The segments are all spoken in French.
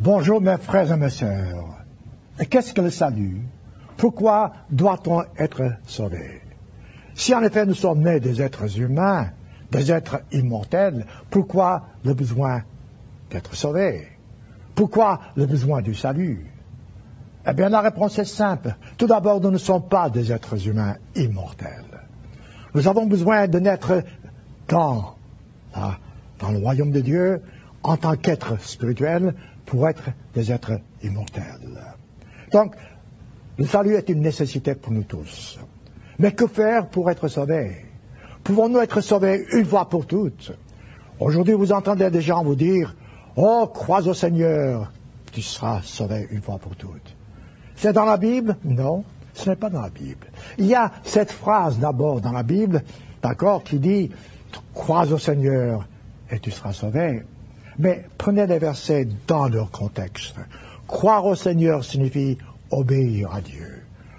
Bonjour mes frères et mes sœurs. Et qu'est-ce que le salut? Pourquoi doit-on être sauvé? Si en effet nous sommes nés des êtres humains, des êtres immortels, pourquoi le besoin d'être sauvés? Pourquoi le besoin du salut? Eh bien la réponse est simple. Tout d'abord, nous ne sommes pas des êtres humains immortels. Nous avons besoin de naître dans le royaume de Dieu en tant qu'être spirituel pour être des êtres immortels. Donc, le salut est une nécessité pour nous tous. Mais que faire pour être sauvés? Pouvons-nous être sauvés une fois pour toutes? Aujourd'hui, vous entendez des gens vous dire « Oh, crois au Seigneur, tu seras sauvé une fois pour toutes. » C'est dans la Bible? Non, ce n'est pas dans la Bible. Il y a cette phrase d'abord dans la Bible, d'accord, qui dit « Crois au Seigneur et tu seras sauvé. » Mais prenez les versets dans leur contexte. Croire au Seigneur signifie obéir à Dieu.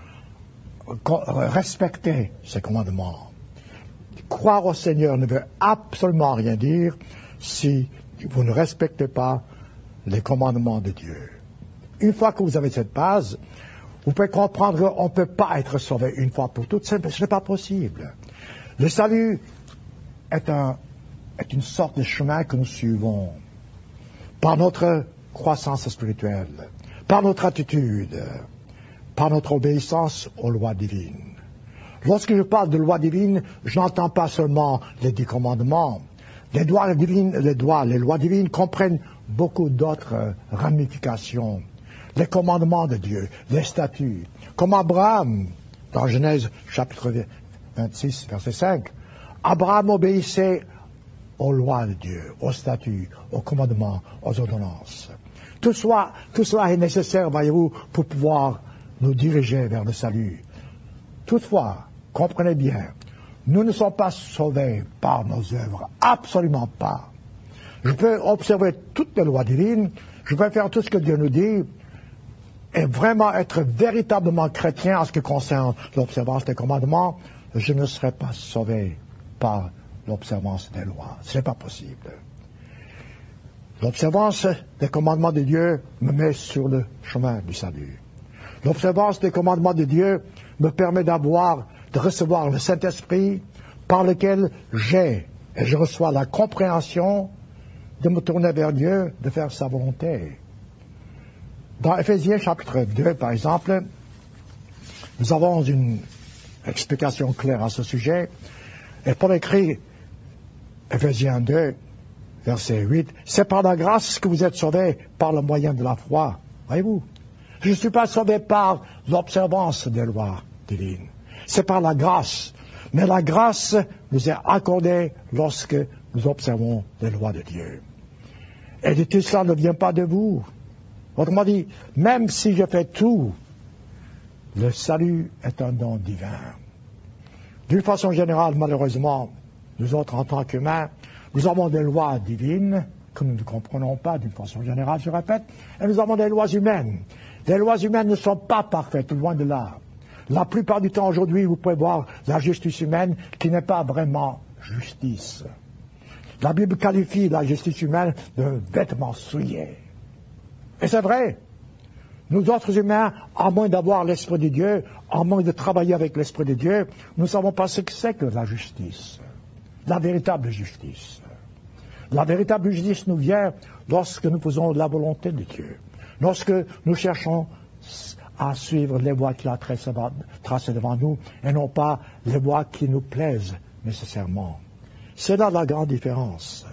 Respecter ses commandements. Croire au Seigneur ne veut absolument rien dire si vous ne respectez pas les commandements de Dieu. Une fois que vous avez cette base, vous pouvez comprendre qu'on ne peut pas être sauvé une fois pour toutes. Ce n'est pas possible. Le salut est une sorte de chemin que nous suivons par notre croissance spirituelle, par notre attitude, par notre obéissance aux lois divines. Lorsque je parle de lois divines, je n'entends pas seulement les 10 commandements. Les lois divines comprennent beaucoup d'autres ramifications. Les commandements de Dieu, les statuts. Comme Abraham, dans Genèse chapitre 26, verset 5, Abraham obéissait aux lois de Dieu, aux statuts, aux commandements, aux ordonnances. Tout cela est nécessaire, voyez-vous, pour pouvoir nous diriger vers le salut. Toutefois, comprenez bien, nous ne sommes pas sauvés par nos œuvres, absolument pas. Je peux observer toutes les lois divines, je peux faire tout ce que Dieu nous dit, et vraiment être véritablement chrétien en ce qui concerne l'observance des commandements, je ne serai pas sauvé par l'observance des lois. Ce n'est pas possible. L'observance des commandements de Dieu me met sur le chemin du salut. L'observance des commandements de Dieu me permet de recevoir le Saint-Esprit par lequel je reçois la compréhension de me tourner vers Dieu, de faire sa volonté. Dans Éphésiens chapitre 2, par exemple, nous avons une explication claire à ce sujet. Et Paul écrit, Éphésiens 2, verset 8, « C'est par la grâce que vous êtes sauvés par le moyen de la foi. » Voyez-vous, je ne suis pas sauvé par l'observance des lois divines. C'est par la grâce. Mais la grâce nous est accordée lorsque nous observons les lois de Dieu. Et tout cela ne vient pas de vous. Autrement dit, même si je fais tout, le salut est un don divin. D'une façon générale, malheureusement, nous autres, en tant qu'humains, nous avons des lois divines que nous ne comprenons pas d'une façon générale, je répète, et nous avons des lois humaines. Les lois humaines ne sont pas parfaites, loin de là. La plupart du temps aujourd'hui, vous pouvez voir la justice humaine qui n'est pas vraiment justice. La Bible qualifie la justice humaine de vêtement souillé. Et c'est vrai. Nous autres humains, à moins d'avoir l'Esprit de Dieu, à moins de travailler avec l'Esprit de Dieu, nous ne savons pas ce que c'est que la justice. La véritable justice. La véritable justice nous vient lorsque nous faisons la volonté de Dieu. Lorsque nous cherchons à suivre les voies qu'il a tracées devant nous, et non pas les voies qui nous plaisent nécessairement. C'est là la grande différence.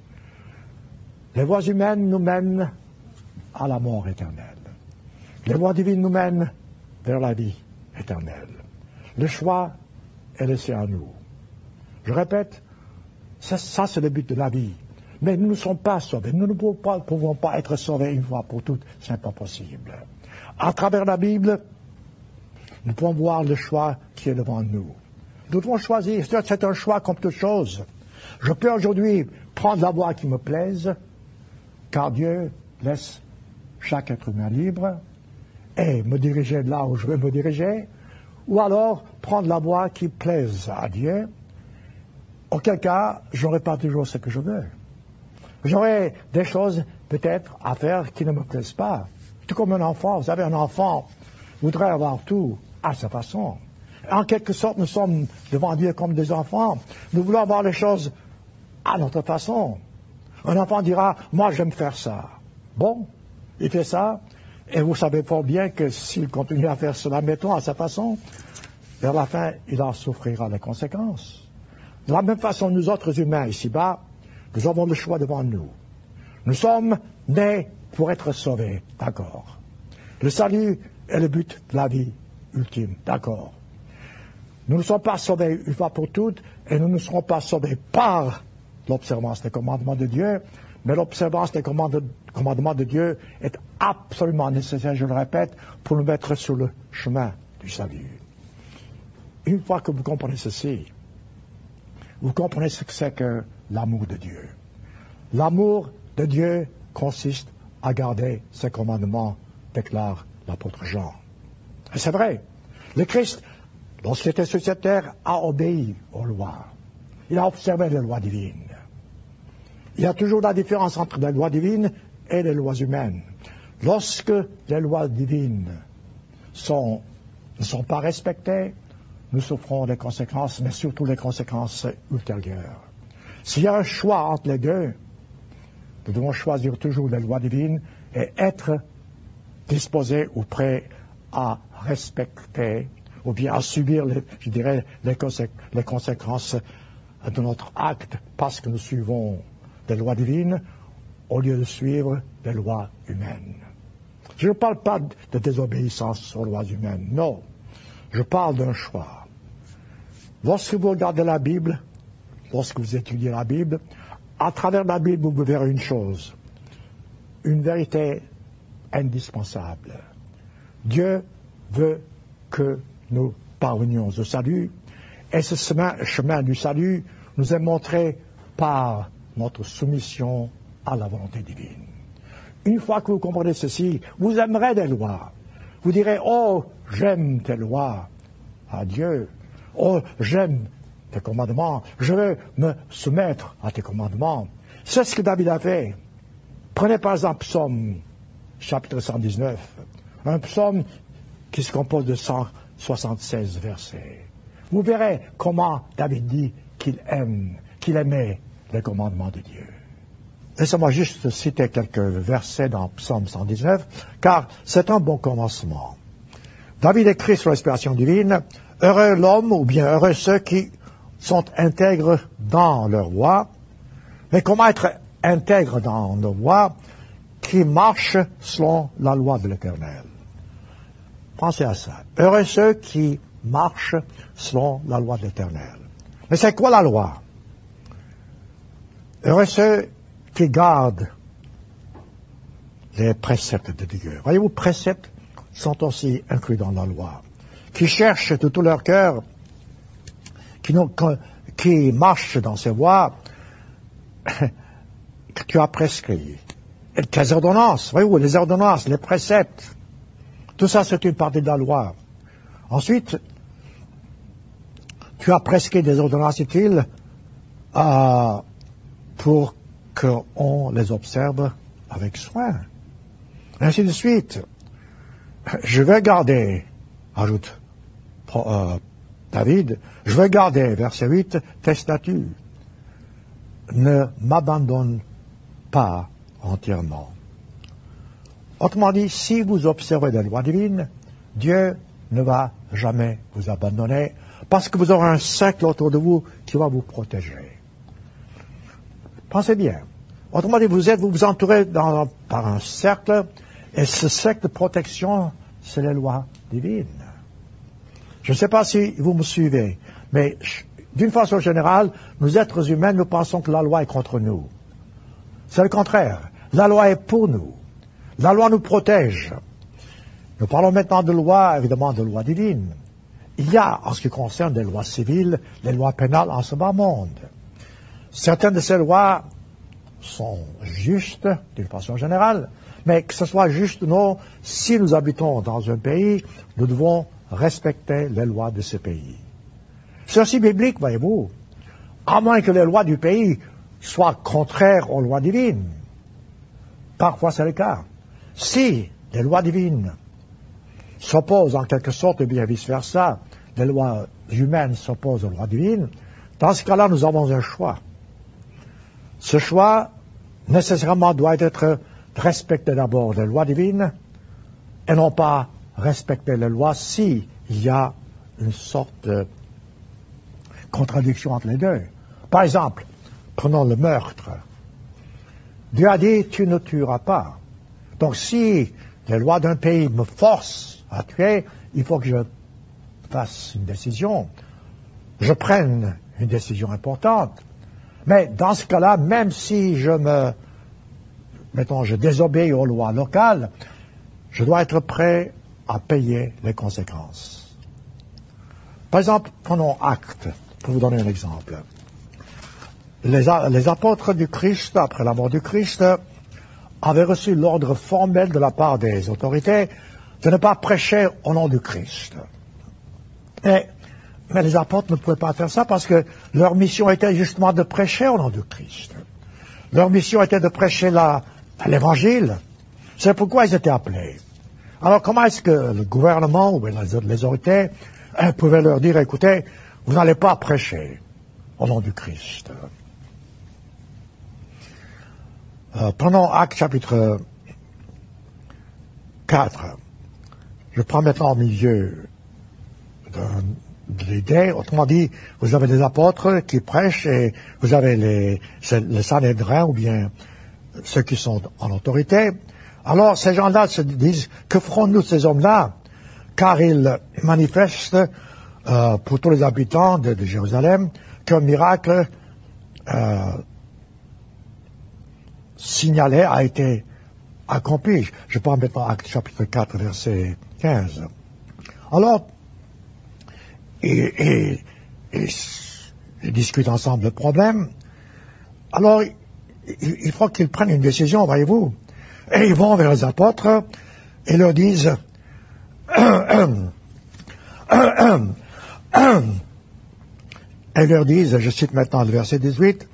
Les voies humaines nous mènent à la mort éternelle. Les voies divines nous mènent vers la vie éternelle. Le choix est laissé à nous. Je répète, ça c'est le but de la vie. Mais nous ne sommes pas sauvés. Nous ne pouvons pas être sauvés une fois pour toutes. Ce n'est pas possible. À travers la Bible, nous pouvons voir le choix qui est devant nous. Nous devons choisir. C'est un choix comme toute chose. Je peux aujourd'hui prendre la voie qui me plaise, car Dieu laisse chaque être humain libre, et me diriger là où je veux me diriger, ou alors prendre la voie qui plaise à Dieu, auquel cas, je n'aurai pas toujours ce que je veux. J'aurai des choses peut-être affaires qui ne me plaisent pas. Tout comme un enfant, vous savez, un enfant voudrait avoir tout à sa façon. En quelque sorte, nous sommes devant Dieu comme des enfants. Nous voulons avoir les choses à notre façon. Un enfant dira, moi j'aime faire ça. Bon, il fait ça, et vous savez fort bien que s'il continue à faire cela, mettons, à sa façon, vers la fin, il en souffrira les conséquences. De la même façon, nous autres humains ici-bas, nous avons le choix devant nous. Nous sommes nés pour être sauvés, d'accord. Le salut est le but de la vie ultime, d'accord. Nous ne sommes pas sauvés une fois pour toutes, et nous ne serons pas sauvés par l'observance des commandements de Dieu, mais l'observance des commandements de Dieu est absolument nécessaire, je le répète, pour nous mettre sur le chemin du salut. Une fois que vous comprenez ceci, vous comprenez ce que c'est que l'amour de Dieu. L'amour de Dieu consiste à garder ses commandements, déclare l'apôtre Jean. Et c'est vrai, le Christ, lorsqu'il était sur cette terre, a obéi aux lois. Il a observé les lois divines. Il y a toujours la différence entre les lois divines et les lois humaines. Lorsque les lois divines ne sont pas respectées, nous souffrons des conséquences, mais surtout les conséquences ultérieures. S'il y a un choix entre les deux, nous devons choisir toujours les lois divines et être disposés ou prêts à respecter ou bien à subir, les conséquences de notre acte parce que nous suivons des lois divines au lieu de suivre des lois humaines. Je ne parle pas de désobéissance aux lois humaines, non. Je parle d'un choix. Lorsque vous regardez la Bible, lorsque vous étudiez la Bible, à travers la Bible, vous verrez une chose, une vérité indispensable. Dieu veut que nous parvenions au salut, et ce chemin du salut nous est montré par notre soumission à la volonté divine. Une fois que vous comprenez ceci, vous aimerez des lois. Vous direz, oh, j'aime tes lois à Dieu. Oh, j'aime tes commandements. Je veux me soumettre à tes commandements. C'est ce que David a fait. Prenez par exemple Psaume, chapitre 119. Un psaume qui se compose de 176 versets. Vous verrez comment David dit qu'il aimait les commandements de Dieu. Laissez-moi juste citer quelques versets dans Psaume 119, car c'est un bon commencement. David écrit sur l'inspiration divine, « Heureux l'homme, ou bien heureux ceux qui sont intègres dans leur voie. » Mais comment être intègre dans leur voie? Qui marchent selon la loi de l'Éternel. Pensez à ça. Heureux ceux qui marchent selon la loi de l'Éternel. Mais c'est quoi la loi? Heureux ceux qui gardent les préceptes de Dieu. Voyez-vous, préceptes sont aussi inclus dans la loi. Qui cherchent de tout leur cœur, qui marchent dans ces voies que tu as prescrits. Et les ordonnances, voyez-vous, les ordonnances, les préceptes, tout ça c'est une partie de la loi. Ensuite, tu as prescrit des ordonnances utiles pour qu'on les observe avec soin. Ainsi de suite. Je vais garder, ajoute David, je vais garder, verset 8, tes statuts. Ne m'abandonne pas entièrement. Autrement dit, si vous observez les lois divines, Dieu ne va jamais vous abandonner parce que vous aurez un cercle autour de vous qui va vous protéger. Pensez bien. Autrement dit, vous vous entourez par un cercle, et ce cercle de protection, c'est les lois divines. Je ne sais pas si vous me suivez, mais d'une façon générale, nous êtres humains, nous pensons que la loi est contre nous. C'est le contraire. La loi est pour nous. La loi nous protège. Nous parlons maintenant de loi, évidemment de loi divine. Il y a, en ce qui concerne les lois civiles, les lois pénales en ce bas monde. Certaines de ces lois sont justes, d'une façon générale, mais que ce soit juste ou non, si nous habitons dans un pays, nous devons respecter les lois de ce pays. C'est aussi biblique, voyez-vous, à moins que les lois du pays soient contraires aux lois divines. parfois c'est le cas. Si les lois divines s'opposent en quelque sorte, et bien vice-versa, les lois humaines s'opposent aux lois divines, dans ce cas-là, nous avons un choix. Ce choix, nécessairement, doit être de respecter d'abord les lois divines et non pas respecter les lois s'il y a une sorte de contradiction entre les deux. Par exemple, prenons le meurtre. Dieu a dit, tu ne tueras pas. Donc si les lois d'un pays me forcent à tuer, il faut que je fasse une décision, je prenne une décision importante. Mais dans ce cas-là, même si je désobéis aux lois locales, je dois être prêt à payer les conséquences. Par exemple, prenons Actes, pour vous donner un exemple. Les apôtres du Christ, après la mort du Christ, avaient reçu l'ordre formel de la part des autorités de ne pas prêcher au nom du Christ. Mais les apôtres ne pouvaient pas faire ça parce que leur mission était justement de prêcher au nom du Christ. Leur mission était de prêcher l'Évangile. C'est pourquoi ils étaient appelés. Alors comment est-ce que le gouvernement ou les autorités pouvaient leur dire, écoutez, vous n'allez pas prêcher au nom du Christ? Prenons Actes chapitre 4. Je prends maintenant au milieu de l'idée. Autrement dit, vous avez des apôtres qui prêchent et vous avez les Sanhédrins ou bien ceux qui sont en autorité. Alors ces gens-là se disent, que ferons-nous ces hommes-là? Car ils manifestent pour tous les habitants de Jérusalem qu'un miracle signalé a été accompli. Je prends maintenant Actes chapitre 4, verset 15. Alors, ils discutent ensemble le problème. Alors, il faut qu'ils prennent une décision, voyez-vous. Et ils vont vers les apôtres et leur disent je cite maintenant le verset 18,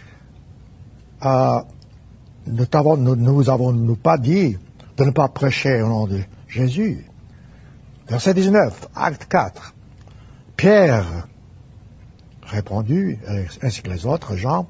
nous avons pas dit de ne pas prêcher au nom de Jésus. Verset 19, Acte 4. Pierre répondu, ainsi que les autres gens,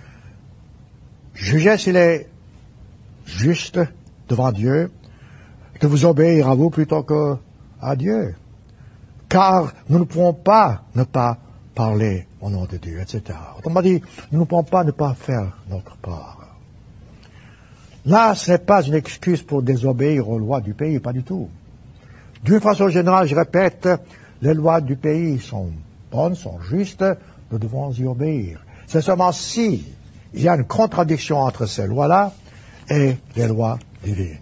jugez s'il est juste devant Dieu de vous obéir à vous plutôt qu'à Dieu. Car nous ne pouvons pas ne pas parler au nom de Dieu, etc. Autrement dit, nous ne pouvons pas ne pas faire notre part. Là, ce n'est pas une excuse pour désobéir aux lois du pays, pas du tout. D'une façon générale, je répète, les lois du pays sont bonnes, sont justes, nous devons y obéir. C'est seulement si il y a une contradiction entre ces lois-là et les lois divines.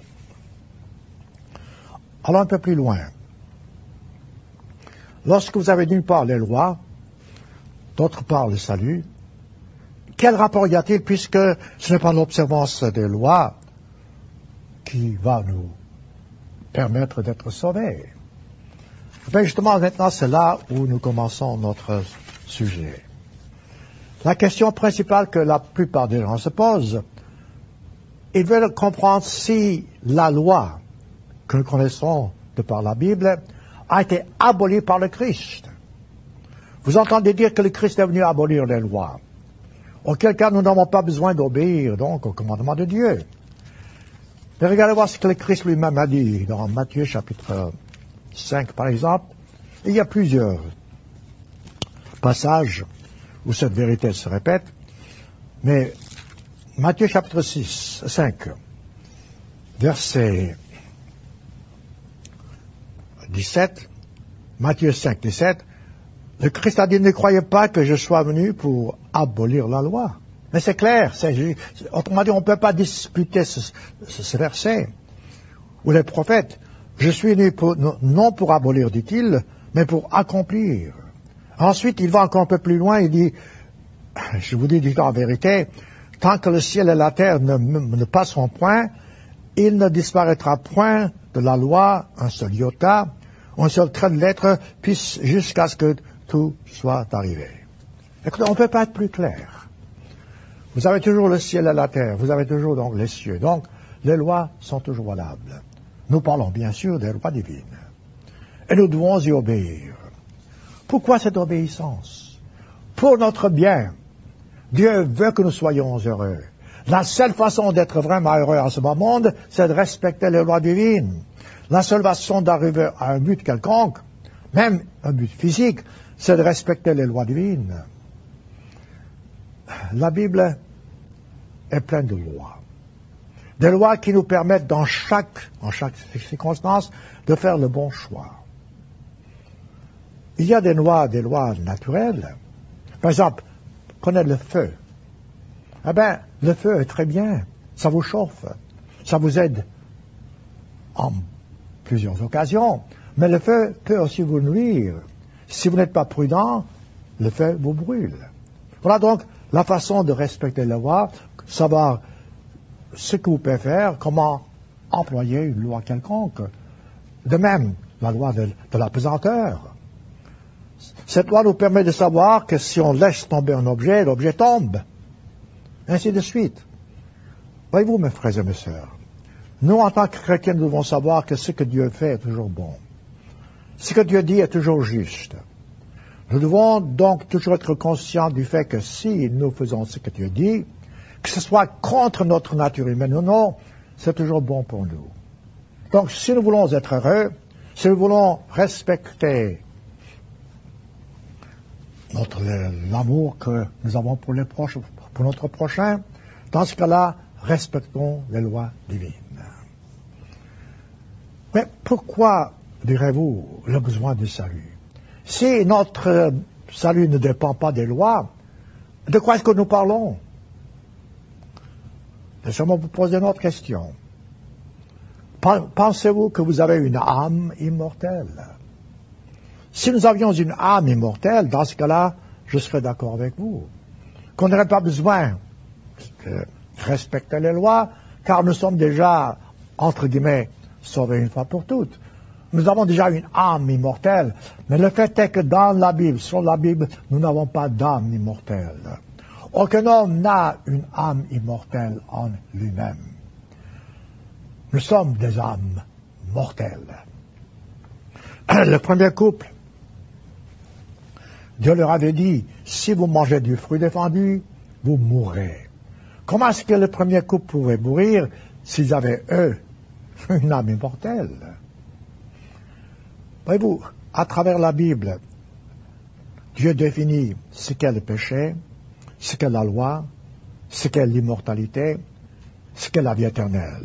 Allons un peu plus loin. Lorsque vous avez d'une part les lois, d'autre part le salut, quel rapport y a-t-il puisque ce n'est pas l'observance des lois qui va nous permettre d'être sauvés? Ben justement, maintenant, c'est là où nous commençons notre sujet. La question principale que la plupart des gens se posent, ils veulent comprendre si la loi que nous connaissons de par la Bible a été abolie par le Christ. Vous entendez dire que le Christ est venu abolir les lois. Auquel cas, nous n'avons pas besoin d'obéir, donc, au commandement de Dieu. Mais regardez voir ce que le Christ lui-même a dit dans Matthieu chapitre 5, par exemple. Il y a plusieurs passages où cette vérité se répète. Mais Matthieu chapitre 5, verset 17, Matthieu 5, 17, le Christ a dit, ne croyez pas que je sois venu pour abolir la loi. Mais c'est clair, autrement dit, on ne peut pas discuter ce verset. Ou les prophètes, je suis venu non pour abolir, dit-il, mais pour accomplir. Ensuite, il va encore un peu plus loin, il dit, je vous dis en vérité, tant que le ciel et la terre ne passeront point, il ne disparaîtra point de la loi un seul iota, un seul trait de lettre, jusqu'à ce que tout soit arrivé. Écoutez, on ne peut pas être plus clair. Vous avez toujours le ciel et la terre, vous avez toujours donc les cieux. Donc, les lois sont toujours valables. Nous parlons bien sûr des lois divines. Et nous devons y obéir. Pourquoi cette obéissance? Pour notre bien. Dieu veut que nous soyons heureux. La seule façon d'être vraiment heureux en ce bas monde, c'est de respecter les lois divines. La seule façon d'arriver à un but quelconque, même un but physique, c'est de respecter les lois divines. La Bible est pleine de lois. Des lois qui nous permettent en chaque circonstance de faire le bon choix. Il y a des lois naturelles. Par exemple, prenez le feu. Eh bien, le feu est très bien. Ça vous chauffe. Ça vous aide en plusieurs occasions. Mais le feu peut aussi vous nuire. Si vous n'êtes pas prudent, le feu vous brûle. Voilà donc la façon de respecter la loi, savoir ce que vous pouvez faire, comment employer une loi quelconque. De même, la loi de la pesanteur. Cette loi nous permet de savoir que si on laisse tomber un objet, l'objet tombe. Ainsi de suite. Voyez-vous, mes frères et mes sœurs, nous, en tant que chrétiens, nous devons savoir que ce que Dieu fait est toujours bon. Ce que Dieu dit est toujours juste. Nous devons donc toujours être conscients du fait que si nous faisons ce que Dieu dit, que ce soit contre notre nature humaine ou non, c'est toujours bon pour nous. Donc, si nous voulons être heureux, si nous voulons respecter l'amour que nous avons pour notre prochain, dans ce cas-là, respectons les lois divines. Mais pourquoi, direz-vous, le besoin du salut? Si notre salut ne dépend pas des lois, de quoi est-ce que nous parlons? Laissez-moi vous poser une autre question. Pensez-vous que vous avez une âme immortelle? Si nous avions une âme immortelle, dans ce cas-là, je serais d'accord avec vous. Qu'on n'aurait pas besoin de respecter les lois, car nous sommes déjà, entre guillemets, sauvés une fois pour toutes. Nous avons déjà une âme immortelle, mais le fait est que dans la Bible, sur la Bible, nous n'avons pas d'âme immortelle. Aucun homme n'a une âme immortelle en lui-même. Nous sommes des âmes mortelles. Le premier couple, Dieu leur avait dit, si vous mangez du fruit défendu, vous mourrez. Comment est-ce que le premier couple pouvait mourir s'ils avaient, eux, une âme immortelle? Voyez-vous, à travers la Bible, Dieu définit ce qu'est le péché, ce qu'est la loi, ce qu'est l'immortalité, ce qu'est la vie éternelle.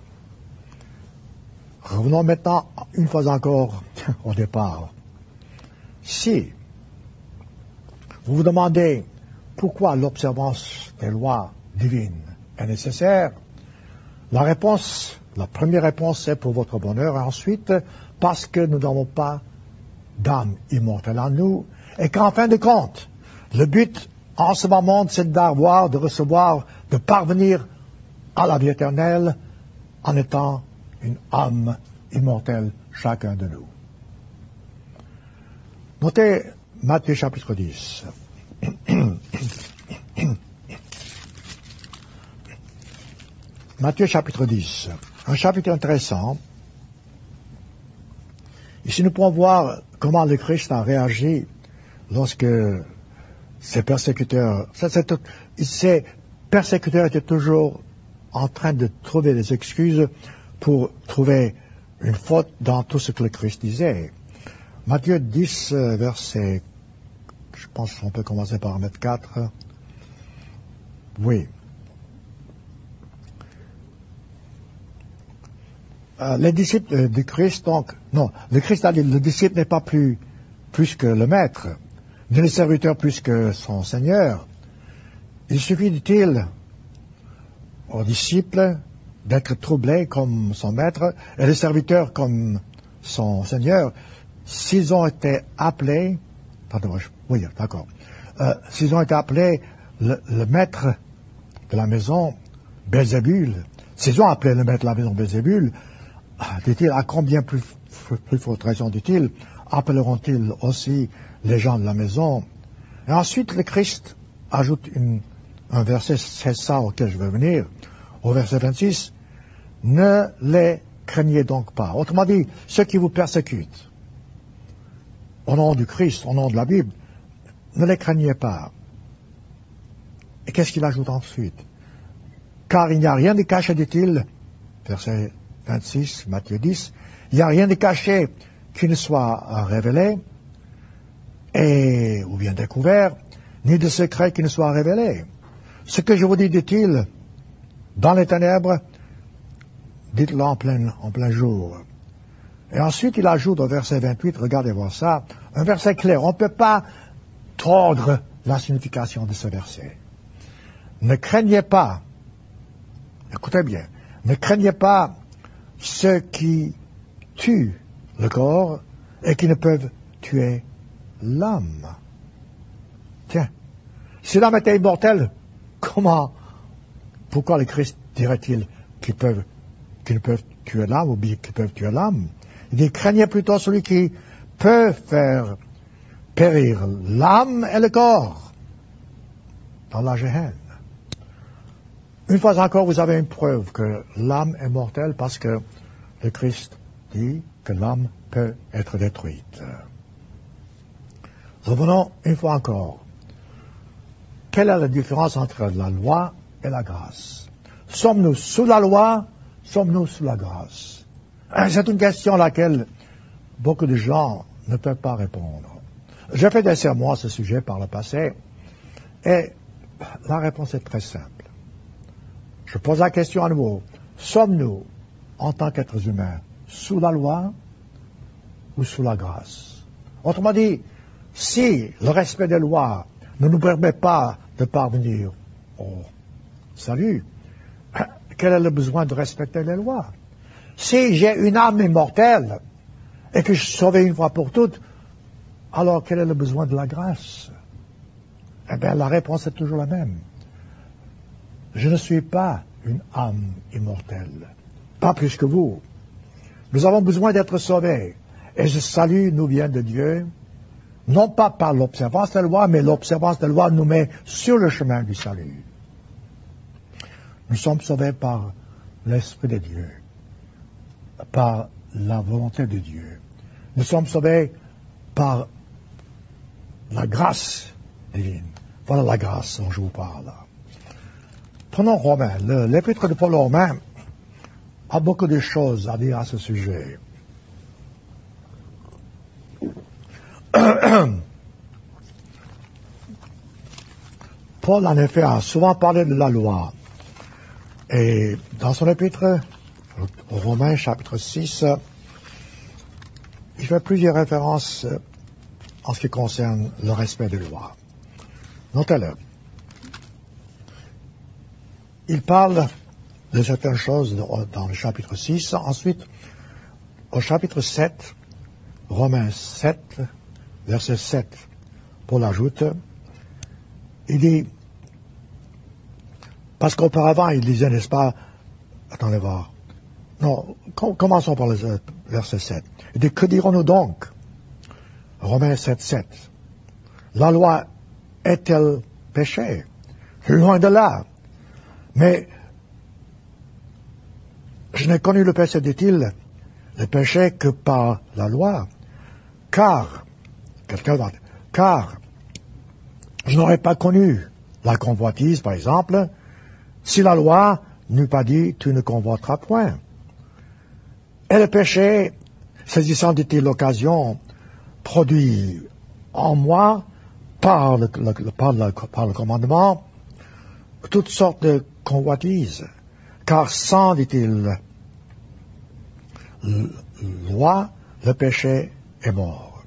Revenons maintenant, une fois encore, au départ. Si vous vous demandez pourquoi l'observance des lois divines est nécessaire, la première réponse, c'est pour votre bonheur, et ensuite, parce que nous n'avons pas d'âme immortelle en nous, et qu'en fin de compte, le but en ce moment, c'est de recevoir, de parvenir à la vie éternelle en étant une âme immortelle, chacun de nous. Notez Matthieu chapitre 10. Matthieu chapitre 10, un chapitre intéressant. Ici, nous pouvons voir comment le Christ a réagi lorsque ses persécuteurs étaient toujours en train de trouver des excuses pour trouver une faute dans tout ce que le Christ disait. Matthieu 10, verset, je pense qu'on peut commencer par mettre 4. Oui. Les disciples du Christ, donc, non, le Christ a dit, le disciple n'est pas plus que le maître, ni le serviteur plus que son Seigneur. Il suffit, dit-il, aux disciples d'être troublés comme son maître et les serviteurs comme son Seigneur. S'ils ont été appelés, s'ils ont été appelés le maître de la maison Belzébul, s'ils ont appelé le maître de la maison Belzébul, dit-il, à combien plus forte raison, dit-il, appelleront-ils aussi les gens de la maison? Et ensuite, le Christ ajoute une un verset, c'est ça auquel je veux venir, au verset 26, ne les craignez donc pas. Autrement dit, ceux qui vous persécutent, au nom du Christ, au nom de la Bible, ne les craignez pas. Et qu'est-ce qu'il ajoute ensuite? Car il n'y a rien de caché, dit-il, verset 26, Matthieu 10, il n'y a rien de caché qui ne soit révélé, ou bien découvert, ni de secret qui ne soit révélé. Ce que je vous dis, dit-il, dans les ténèbres, dites-le en plein jour. Et ensuite, il ajoute au verset 28, regardez voir ça, un verset clair. On ne peut pas tordre la signification de ce verset. Ne craignez pas, écoutez bien, ne craignez pas ceux qui tuent le corps et qui ne peuvent tuer l'âme. Tiens, si l'âme était immortelle, pourquoi le Christ dirait-il qu'ils ne peuvent tuer l'âme ou bien qu'ils peuvent tuer l'âme? Il dit, craignez plutôt celui qui peut faire périr l'âme et le corps dans la Géhenne. Une fois encore, vous avez une preuve que l'âme est mortelle parce que le Christ dit que l'âme peut être détruite. Revenons une fois encore. Quelle est la différence entre la loi et la grâce? Sommes-nous sous la loi? Sommes-nous sous la grâce? C'est une question à laquelle beaucoup de gens ne peuvent pas répondre. J'ai fait des sermons à ce sujet par le passé, et la réponse est très simple. Je pose la question à nouveau. Sommes-nous, en tant qu'êtres humains, sous la loi ou sous la grâce? Autrement dit, si le respect des lois ne nous permet pas de parvenir au salut, quel est le besoin de respecter les lois? Si j'ai une âme immortelle et que je suis sauvé une fois pour toutes, alors quel est le besoin de la grâce? Eh bien, la réponse est toujours la même. Je ne suis pas une âme immortelle, pas plus que vous. Nous avons besoin d'être sauvés. Et ce salut nous vient de Dieu, non pas par l'observance des lois, mais l'observance des lois nous met sur le chemin du salut. Nous sommes sauvés par l'Esprit de Dieu, par la volonté de Dieu. Nous sommes sauvés par la grâce divine. Voilà la grâce dont je vous parle. Prenons Romains. L'épître de Paul aux Romains a beaucoup de choses à dire à ce sujet. Paul, en effet, a souvent parlé de la loi. Et dans son épître, aux Romains, chapitre 6, il fait plusieurs références en ce qui concerne le respect des lois. Notez-le. Il parle de certaines choses dans le chapitre 6. Ensuite, au chapitre 7, Romains 7, verset 7, Paul ajoute, il dit, parce qu'auparavant, il disait, n'est-ce pas, attendez voir, non, commençons par le verset 7. Il dit, que dirons-nous donc? Romains 7, 7. La loi est-elle péché? Loin de là. Mais je n'ai connu le péché, dit-il, le péché que par la loi. Car je n'aurais pas connu la convoitise, par exemple, si la loi n'eût pas dit « tu ne convoiteras point ». Et le péché, saisissant, dit-il, l'occasion, produit en moi, par le commandement, toutes sortes de convoitises. Car sans, dit-il, loi, le péché est mort.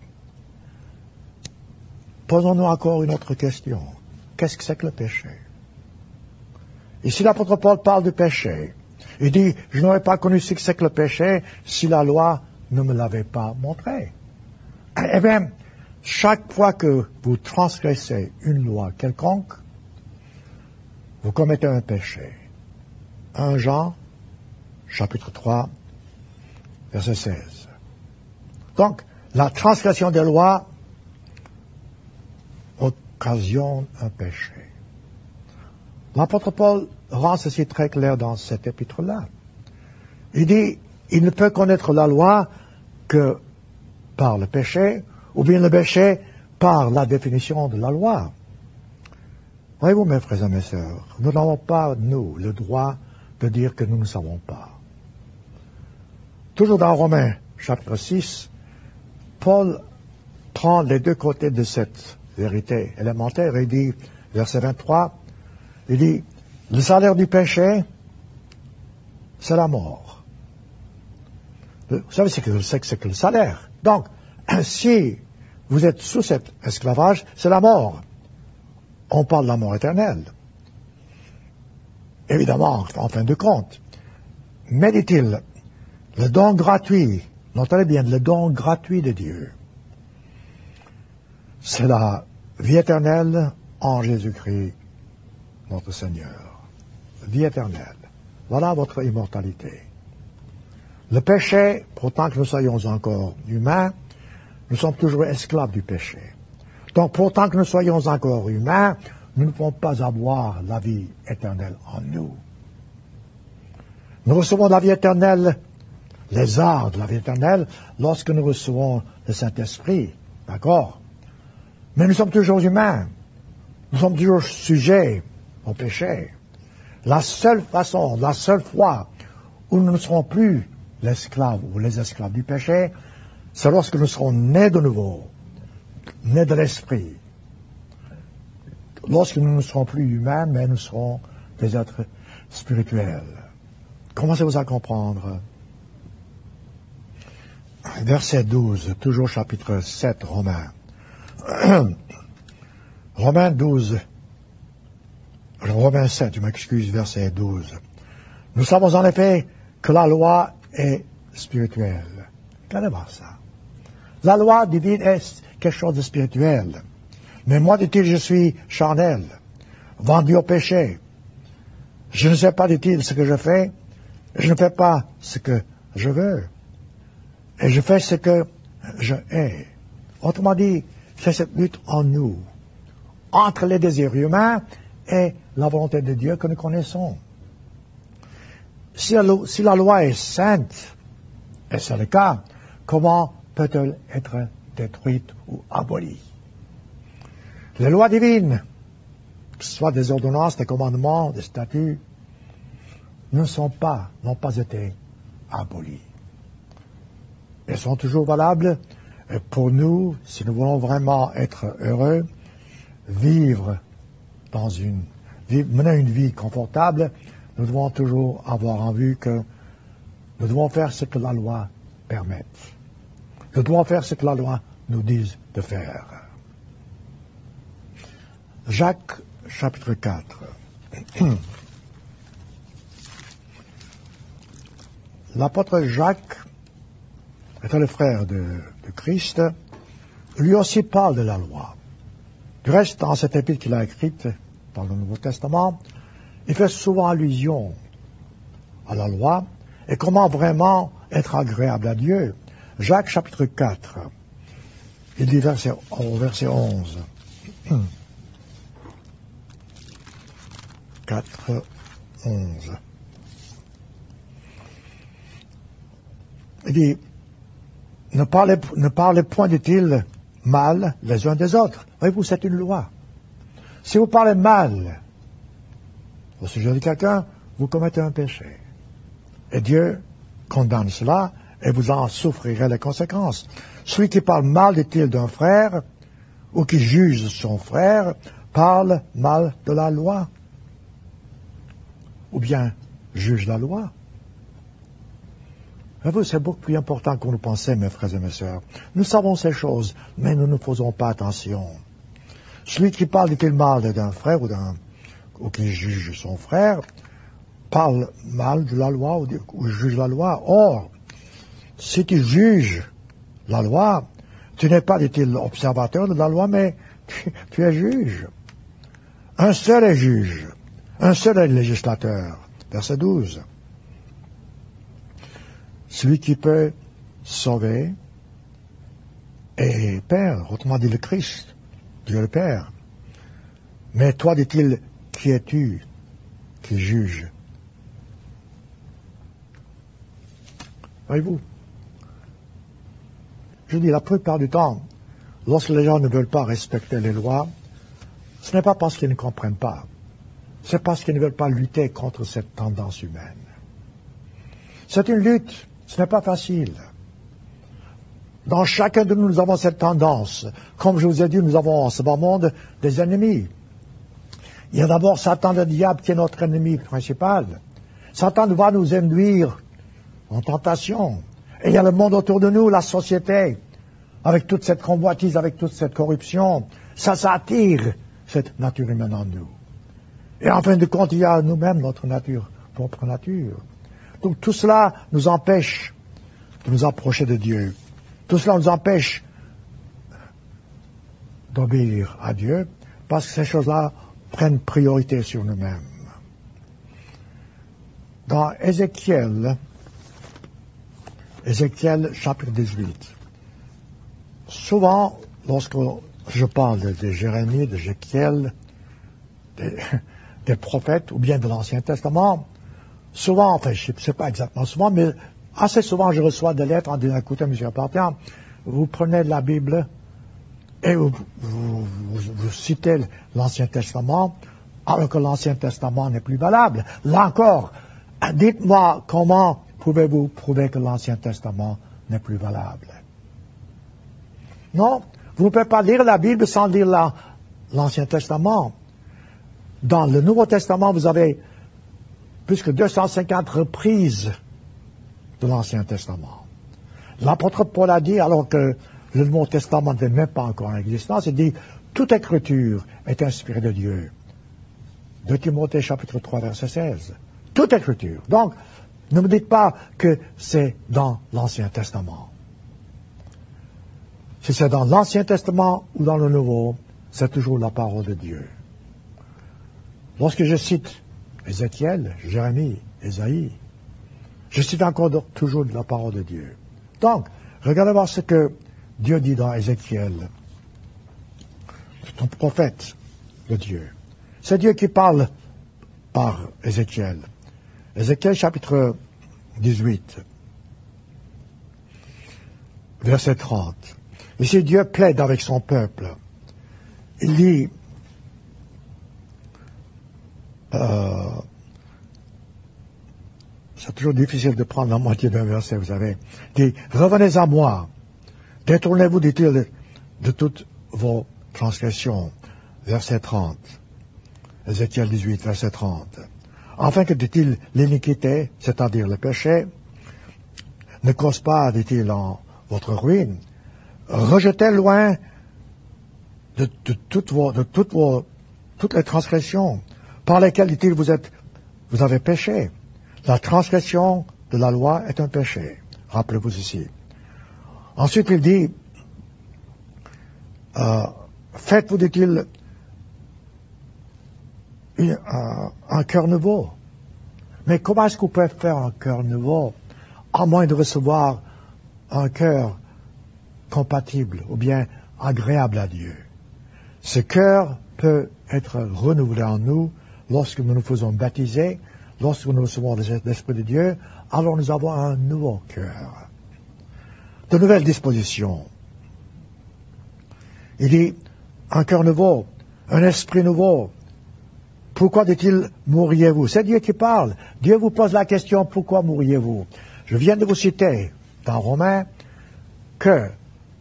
Posons-nous encore une autre question. Qu'est-ce que c'est que le péché? Ici, l'apôtre Paul parle du péché. Il dit, je n'aurais pas connu ce que c'est que le péché si la loi ne me l'avait pas montré. Eh bien, chaque fois que vous transgressez une loi quelconque, vous commettez un péché. 1 Jean, chapitre 3, verset 16. Donc, la transgression des lois occasionne un péché. L'apôtre Paul rend ceci très clair dans cet épître-là. Il dit, il ne peut connaître la loi que par le péché, ou bien le péché par la définition de la loi. Voyez-vous, mes frères et mes sœurs, nous n'avons pas, nous, le droit de dire que nous ne savons pas. Toujours dans Romains, chapitre 6, Paul prend les deux côtés de cette vérité élémentaire et dit, verset 23, il dit, le salaire du péché, c'est la mort. Vous savez ce que c'est que le salaire. Donc, si vous êtes sous cet esclavage, c'est la mort. On parle de la mort éternelle. Évidemment, en fin de compte. Mais dit-il, le don gratuit, notez bien, le don gratuit de Dieu, c'est la vie éternelle en Jésus-Christ, notre Seigneur. Vie éternelle. Voilà votre immortalité. Le péché, pourtant que nous soyons encore humains, nous sommes toujours esclaves du péché. Donc, pourtant que nous soyons encore humains, nous ne pouvons pas avoir la vie éternelle en nous. Nous recevons la vie éternelle, les arts de la vie éternelle, lorsque nous recevons le Saint-Esprit. D'accord? Mais nous sommes toujours humains. Nous sommes toujours sujets au péché. La seule façon, la seule fois où nous ne serons plus l'esclave ou les esclaves du péché, c'est lorsque nous serons nés de nouveau, nés de l'esprit. Lorsque nous ne serons plus humains, mais nous serons des êtres spirituels. Commencez-vous à comprendre. Verset 12, toujours chapitre 7, Romains. Romains 12, Romains 7, je m'excuse, verset 12. Nous savons en effet que la loi est spirituelle. Regardez voir ça. La loi divine est quelque chose de spirituel. Mais moi, dit-il, je suis charnel, vendu au péché. Je ne sais pas, dit-il, ce que je fais. Je ne fais pas ce que je veux. Et je fais ce que je hais. Autrement dit, c'est cette lutte en nous, entre les désirs humains et la volonté de Dieu que nous connaissons. Si la loi est sainte, et c'est le cas, comment peut-elle être détruite ou abolie? Les lois divines, que ce soit des ordonnances, des commandements, des statuts, n'ont pas été abolies. Elles sont toujours valables pour nous, si nous voulons vraiment être heureux, mener une vie confortable, nous devons toujours avoir en vue que nous devons faire ce que la loi permette. Nous devons faire ce que la loi nous dise de faire. Jacques, chapitre 4. L'apôtre Jacques était le frère de Christ. Lui aussi parle de la loi. Du reste, dans cette épître qu'il a écrite dans le Nouveau Testament, il fait souvent allusion à la loi et comment vraiment être agréable à Dieu. Jacques, chapitre 4, il dit au verset 11. 4, 11. Il dit, ne parlez point, dit-il, mal les uns des autres. Voyez-vous, c'est une loi. Si vous parlez mal au sujet de quelqu'un, vous commettez un péché. Et Dieu condamne cela et vous en souffrirez les conséquences. Celui qui parle mal, dit-il, d'un frère ou qui juge son frère, parle mal de la loi. Ou bien juge la loi. Voyez-vous, c'est beaucoup plus important qu'on le pensait, mes frères et mes sœurs. Nous savons ces choses, mais nous ne faisons pas attention. Celui qui parle, dit-il, mal d'un frère ou qui juge son frère, parle mal de la loi ou juge la loi. Or, si tu juges la loi, tu n'es pas, dit-il, observateur de la loi, mais tu es juge. Un seul est juge, un seul est législateur. Verset 12. Celui qui peut sauver est Père, autrement dit le Christ, Dieu le Père. Mais toi, dit-il, qui es-tu qui juge. Voyez-vous, je dis la plupart du temps, lorsque les gens ne veulent pas respecter les lois, ce n'est pas parce qu'ils ne comprennent pas, c'est parce qu'ils ne veulent pas lutter contre cette tendance humaine. C'est une lutte, ce n'est pas facile. Dans chacun de nous, nous avons cette tendance. Comme je vous ai dit, nous avons en ce bas monde des ennemis. Il y a d'abord Satan le diable qui est notre ennemi principal. Satan va nous induire en tentation. Et il y a le monde autour de nous, la société, avec toute cette convoitise, avec toute cette corruption. Ça attire cette nature humaine en nous. Et en fin de compte, il y a nous-mêmes notre nature, propre nature. Donc tout cela nous empêche de nous approcher de Dieu. Tout cela nous empêche d'obéir à Dieu, parce que ces choses-là prennent priorité sur nous-mêmes. Dans Ézéchiel chapitre 18, souvent, lorsque je parle de Jérémie, d'Ézéchiel, des prophètes, ou bien de l'Ancien Testament, souvent, enfin, je ne sais pas exactement souvent, mais assez souvent, je reçois des lettres en disant, écoutez, M. Appartient, vous prenez la Bible et vous citez l'Ancien Testament, alors que l'Ancien Testament n'est plus valable. Là encore, dites-moi comment pouvez-vous prouver que l'Ancien Testament n'est plus valable? Non, vous ne pouvez pas lire la Bible sans lire l'Ancien Testament. Dans le Nouveau Testament, vous avez plus que 250 reprises de l'Ancien Testament. L'apôtre Paul a dit, alors que le Nouveau Testament n'est même pas encore en existence, il dit, toute écriture est inspirée de Dieu. 2 Timothée chapitre 3 verset 16. Toute écriture. Donc, ne me dites pas que c'est dans l'Ancien Testament. Si c'est dans l'Ancien Testament ou dans le Nouveau, c'est toujours la parole de Dieu. Lorsque je cite Ézéchiel, Jérémie, Ésaïe, je cite encore toujours la parole de Dieu. Donc, regardez voir ce que Dieu dit dans Ézéchiel. C'est un prophète de Dieu. C'est Dieu qui parle par Ézéchiel. Ézéchiel chapitre 18, verset 30. Ici, Dieu plaide avec son peuple. Il dit, c'est toujours difficile de prendre la moitié d'un verset, vous savez. Il dit, revenez à moi, détournez-vous, dit-il, de toutes vos transgressions. Verset 30. Ézéchiel 18, verset 30. Afin que, dit-il, l'iniquité, c'est-à-dire le péché, ne cause pas, dit-il, en votre ruine. Rejetez loin de toutes les transgressions par lesquelles, dit-il, vous avez péché. La transgression de la loi est un péché. Rappelez-vous ici. Ensuite, il dit, faites-vous, dit-il, un cœur nouveau. Mais comment est-ce que vous pouvez faire un cœur nouveau, à moins de recevoir un cœur compatible ou bien agréable à Dieu? Ce cœur peut être renouvelé en nous lorsque nous nous faisons baptiser, lorsque nous recevons l'Esprit de Dieu, alors nous avons un nouveau cœur, de nouvelles dispositions. Il dit, un cœur nouveau, un esprit nouveau. Pourquoi, dit-il, mourriez-vous? C'est Dieu qui parle. Dieu vous pose la question, pourquoi mourriez-vous? Je viens de vous citer, dans Romains, que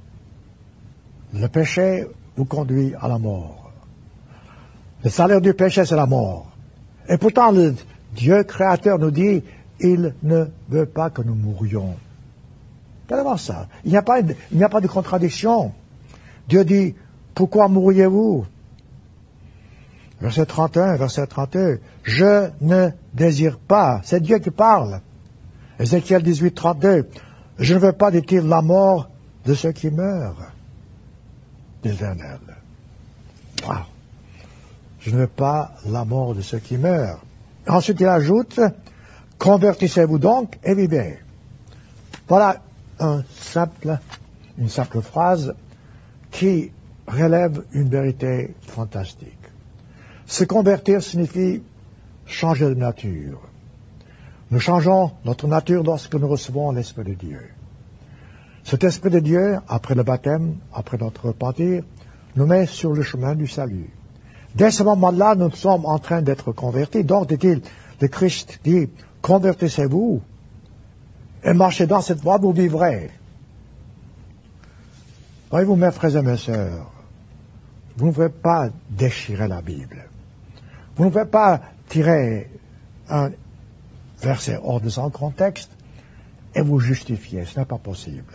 le péché vous conduit à la mort. Le salaire du péché, c'est la mort. Et pourtant, le Dieu créateur nous dit, il ne veut pas que nous mourions. Regardez voir ça. Il n'y a pas de contradiction. Dieu dit, pourquoi mourriez-vous? Verset 31, verset 32. Je ne désire pas. C'est Dieu qui parle. Ézéchiel 18, 32. Je ne veux pas, dit-il, la mort de ceux qui meurent, dit l'Éternel. Wow. Je ne veux pas la mort de ceux qui meurent. Ensuite, il ajoute, convertissez-vous donc et vivez. Voilà une simple phrase qui relève une vérité fantastique. Se convertir signifie changer de nature. Nous changeons notre nature lorsque nous recevons l'Esprit de Dieu. Cet Esprit de Dieu, après le baptême, après notre repentir, nous met sur le chemin du salut. Dès ce moment-là, nous sommes en train d'être convertis. Donc, dit-il, le Christ dit, convertissez-vous et marchez dans cette voie, vous vivrez. Voyez-vous, mes frères et mes sœurs, vous ne pouvez pas déchirer la Bible. Vous ne pouvez pas tirer un verset hors de son contexte et vous justifier. Ce n'est pas possible.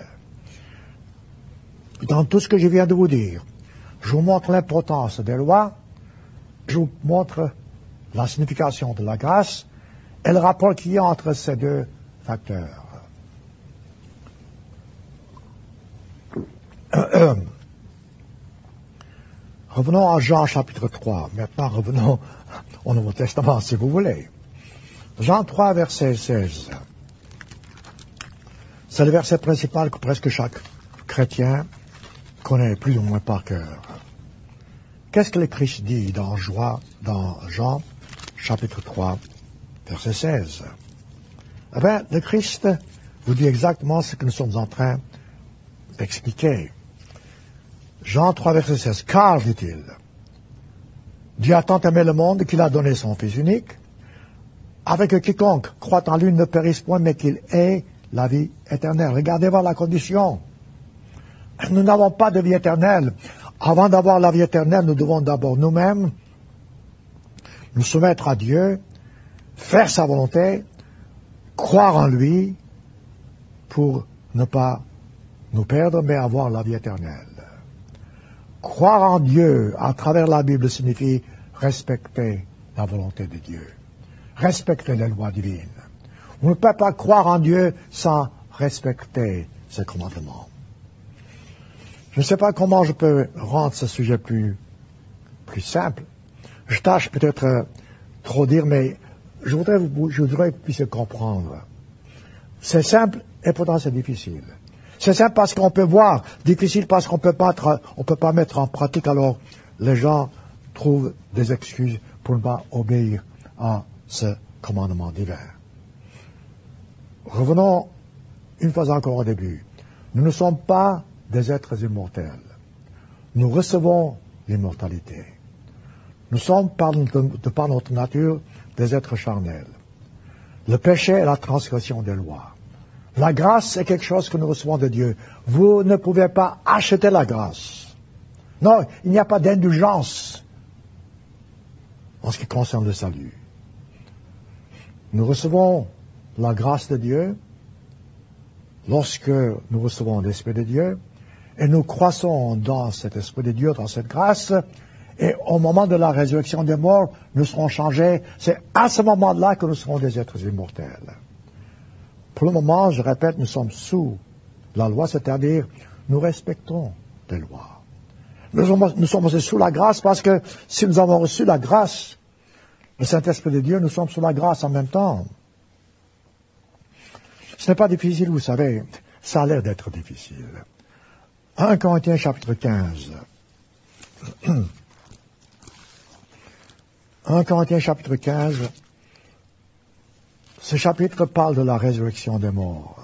Dans tout ce que je viens de vous dire, je vous montre l'importance des lois, je vous montre la signification de la grâce et le rapport qu'il y a entre ces deux facteurs. Revenons à Jean chapitre 3. Maintenant, revenons au Nouveau Testament, si vous voulez. Jean 3, verset 16. C'est le verset principal que presque chaque chrétien connaît plus ou moins par cœur. Qu'est-ce que le Christ dit dans Jean chapitre 3, verset 16? Eh bien, le Christ vous dit exactement ce que nous sommes en train d'expliquer. Jean 3, verset 16. Car, dit-il, Dieu a tant aimé le monde qu'il a donné son Fils unique, avec que quiconque croit en lui ne périsse point, mais qu'il ait la vie éternelle. Regardez voir la condition. Nous n'avons pas de vie éternelle. Avant d'avoir la vie éternelle, nous devons d'abord nous-mêmes nous soumettre à Dieu, faire sa volonté, croire en lui, pour ne pas nous perdre, mais avoir la vie éternelle. Croire en Dieu à travers la Bible signifie respecter la volonté de Dieu, respecter les lois divines. On ne peut pas croire en Dieu sans respecter ses commandements. Je ne sais pas comment je peux rendre ce sujet plus simple. Je tâche peut-être trop dire, mais je voudrais que vous puissiez comprendre. C'est simple et pourtant c'est difficile. C'est simple parce qu'on peut voir, difficile parce qu'on peut pas mettre en pratique, alors les gens trouvent des excuses pour ne pas obéir à ce commandement divin. Revenons une fois encore au début. Nous ne sommes pas des êtres immortels. Nous recevons l'immortalité. Nous sommes, de par notre nature, des êtres charnels. Le péché est la transgression des lois. La grâce est quelque chose que nous recevons de Dieu. Vous ne pouvez pas acheter la grâce. Non, il n'y a pas d'indulgence en ce qui concerne le salut. Nous recevons la grâce de Dieu lorsque nous recevons l'Esprit de Dieu et nous croissons dans cet Esprit de Dieu, dans cette grâce, et au moment de la résurrection des morts, nous serons changés. C'est à ce moment-là que nous serons des êtres immortels. Pour le moment, je répète, nous sommes sous la loi, c'est-à-dire nous respectons les lois. Nous sommes aussi sous la grâce parce que si nous avons reçu la grâce, le Saint-Esprit de Dieu, nous sommes sous la grâce en même temps. Ce n'est pas difficile, vous savez, ça a l'air d'être difficile. 1 Corinthiens chapitre 15. 1 Corinthiens chapitre 15, ce chapitre parle de la résurrection des morts.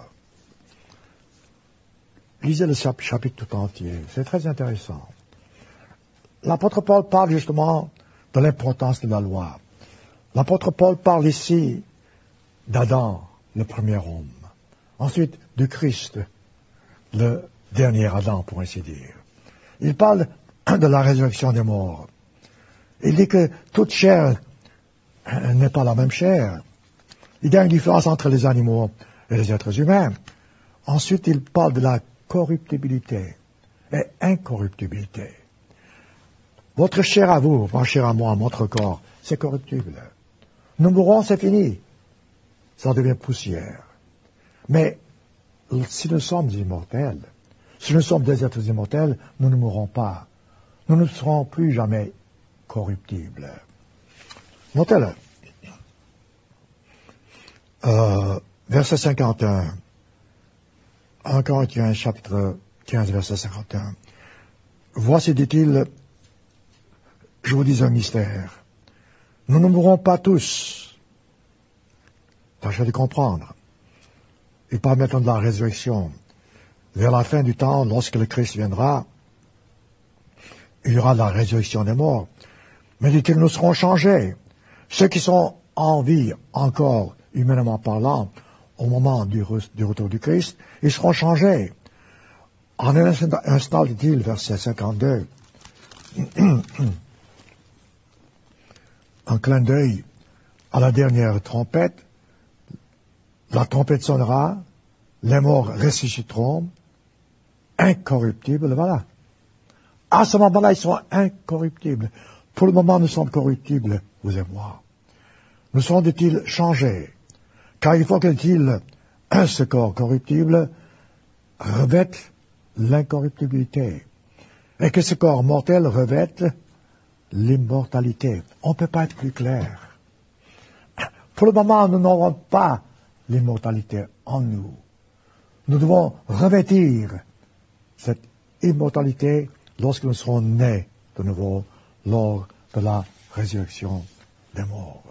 Lisez le chapitre tout entier, c'est très intéressant. L'apôtre Paul parle justement de l'importance de la loi. L'apôtre Paul parle ici d'Adam, le premier homme. Ensuite, de Christ, le dernier Adam, pour ainsi dire. Il parle de la résurrection des morts. Il dit que toute chair n'est pas la même chair. Il y a une différence entre les animaux et les êtres humains. Ensuite, il parle de la corruptibilité et incorruptibilité. Votre chair à vous, ma chair à moi, notre corps, c'est corruptible. Nous mourrons, c'est fini. Ça devient poussière. Mais si nous sommes immortels, si nous sommes des êtres immortels, nous ne mourrons pas. Nous ne serons plus jamais corruptibles. Notez-le. Verset 51. 1 Corinthiens chapitre 15, verset 51. Voici, dit-il, je vous dis un mystère. Nous ne mourrons pas tous, Tâchez de comprendre. Il parle maintenant de la résurrection. Vers la fin du temps, lorsque le Christ viendra, il y aura la résurrection des morts. Mais dit-il, nous serons changés. Ceux qui sont en vie, encore humainement parlant, au moment du retour du Christ, ils seront changés. En un instant, dit-il, verset 52, un clin d'œil à la dernière trompette, la trompette sonnera, les morts ressusciteront, incorruptibles, voilà. À ce moment-là, ils seront incorruptibles. Pour le moment, nous sommes corruptibles, vous et moi. Nous serons, dit-il, changés. Car il faut que, dit-il, ce corps corruptible revête l'incorruptibilité. Et que ce corps mortel revête l'immortalité. On ne peut pas être plus clair. Pour le moment, nous n'aurons pas l'immortalité en nous. Nous devons revêtir cette immortalité lorsque nous serons nés de nouveau lors de la résurrection des morts.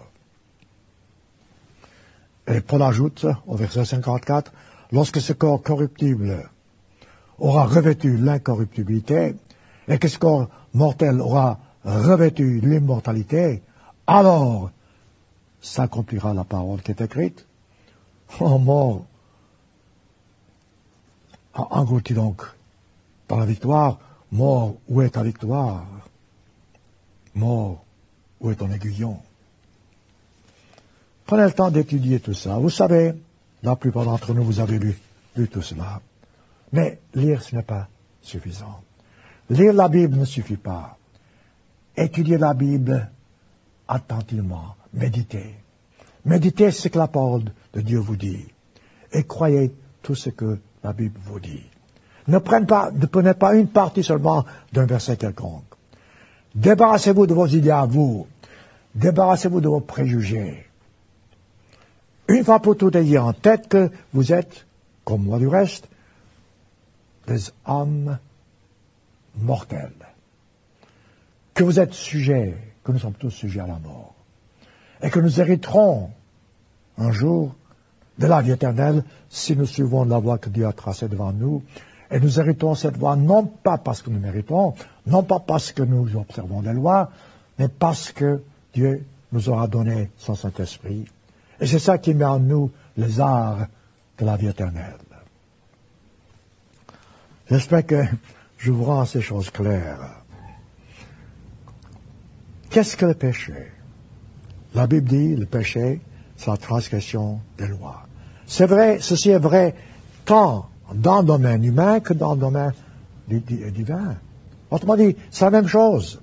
Et Paul ajoute au verset 54, lorsque ce corps corruptible aura revêtu l'incorruptibilité et que ce corps mortel aura revêtu l'immortalité, alors s'accomplira la parole qui est écrite. En mort englouti donc dans la victoire, mort, où est ta victoire? Mort, où est ton aiguillon? Prenez le temps d'étudier tout ça. Vous savez, la plupart d'entre nous, vous avez lu tout cela. Mais lire, ce n'est pas suffisant. Lire la Bible ne suffit pas. Étudiez la Bible attentivement. Méditez. Méditez ce que la parole de Dieu vous dit. Et croyez tout ce que la Bible vous dit. Ne prenez pas une partie seulement d'un verset quelconque. Débarrassez-vous de vos idées à vous. Débarrassez-vous de vos préjugés. Une fois pour toutes, ayez en tête que vous êtes, comme moi du reste, des âmes mortelles. Que vous êtes sujets, que nous sommes tous sujets à la mort. Et que nous hériterons un jour de la vie éternelle si nous suivons la voie que Dieu a tracée devant nous. Et nous héritons cette voie non pas parce que nous méritons, non pas parce que nous observons les lois, mais parce que Dieu nous aura donné son Saint-Esprit. Et c'est ça qui met en nous les arts de la vie éternelle. J'espère que je vous rends ces choses claires. Qu'est-ce que le péché? La Bible dit, le péché, c'est la transgression des lois. C'est vrai, ceci est vrai tant dans le domaine humain que dans le domaine divin. Autrement dit, c'est la même chose.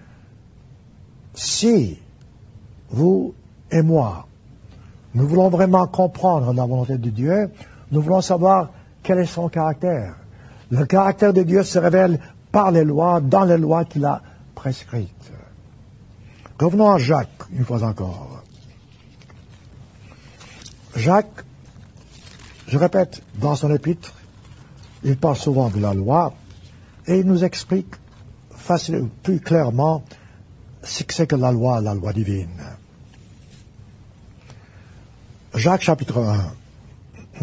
Si vous et moi, nous voulons vraiment comprendre la volonté de Dieu, nous voulons savoir quel est son caractère. Le caractère de Dieu se révèle par les lois, dans les lois qu'il a prescrites. Revenons à Jacques, une fois encore. Jacques, je répète, dans son épître, il parle souvent de la loi, et il nous explique plus clairement ce que c'est que la loi divine. Jacques chapitre 1,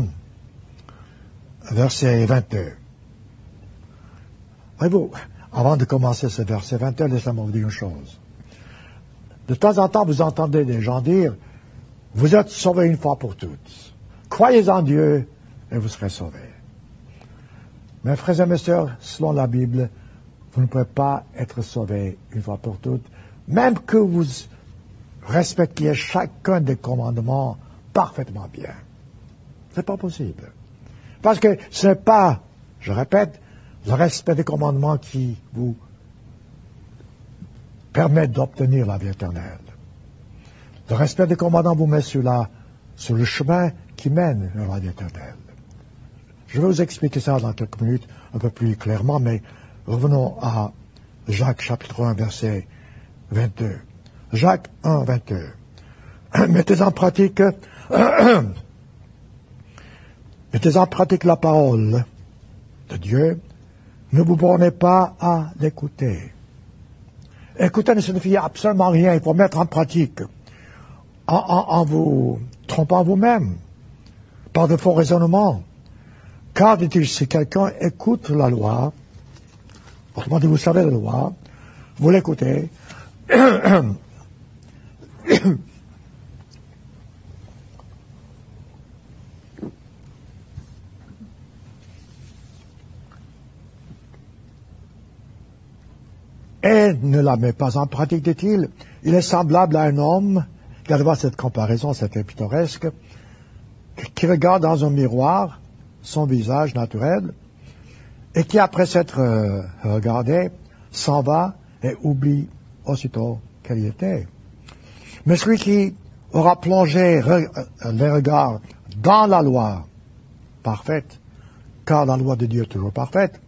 verset 22. Voyez-vous, avant de commencer ce verset 22, laissez-moi vous dire une chose. De temps en temps, vous entendez des gens dire, vous êtes sauvés une fois pour toutes. Croyez en Dieu et vous serez sauvés. Mais frères et mes sœurs, selon la Bible, vous ne pouvez pas être sauvés une fois pour toutes, même que vous respectiez chacun des commandements parfaitement bien. C'est pas possible. Parce que ce n'est pas, je répète, le respect des commandements qui vous permet d'obtenir la vie éternelle. Le respect des commandements vous met sur le chemin qui mène vers la vie éternelle. Je vais vous expliquer ça dans quelques minutes un peu plus clairement, mais revenons à Jacques chapitre 1 verset 22. Jacques 1, 22. Mettez en pratique la parole de Dieu. Ne vous bornez pas à l'écouter. Écouter ne signifie absolument rien. Il faut mettre en pratique. En vous trompant vous-même, par de faux raisonnements. Car, dit-il, si quelqu'un écoute la loi, autrement dit, vous savez la loi, vous l'écoutez, et ne la met pas en pratique, dit-il, il est semblable à un homme, regardez-moi cette comparaison, c'était pittoresque, qui regarde dans un miroir son visage naturel, et qui, après s'être regardé, s'en va et oublie aussitôt quel il était. Mais celui qui aura plongé les regards dans la loi parfaite, car la loi de Dieu est toujours parfaite,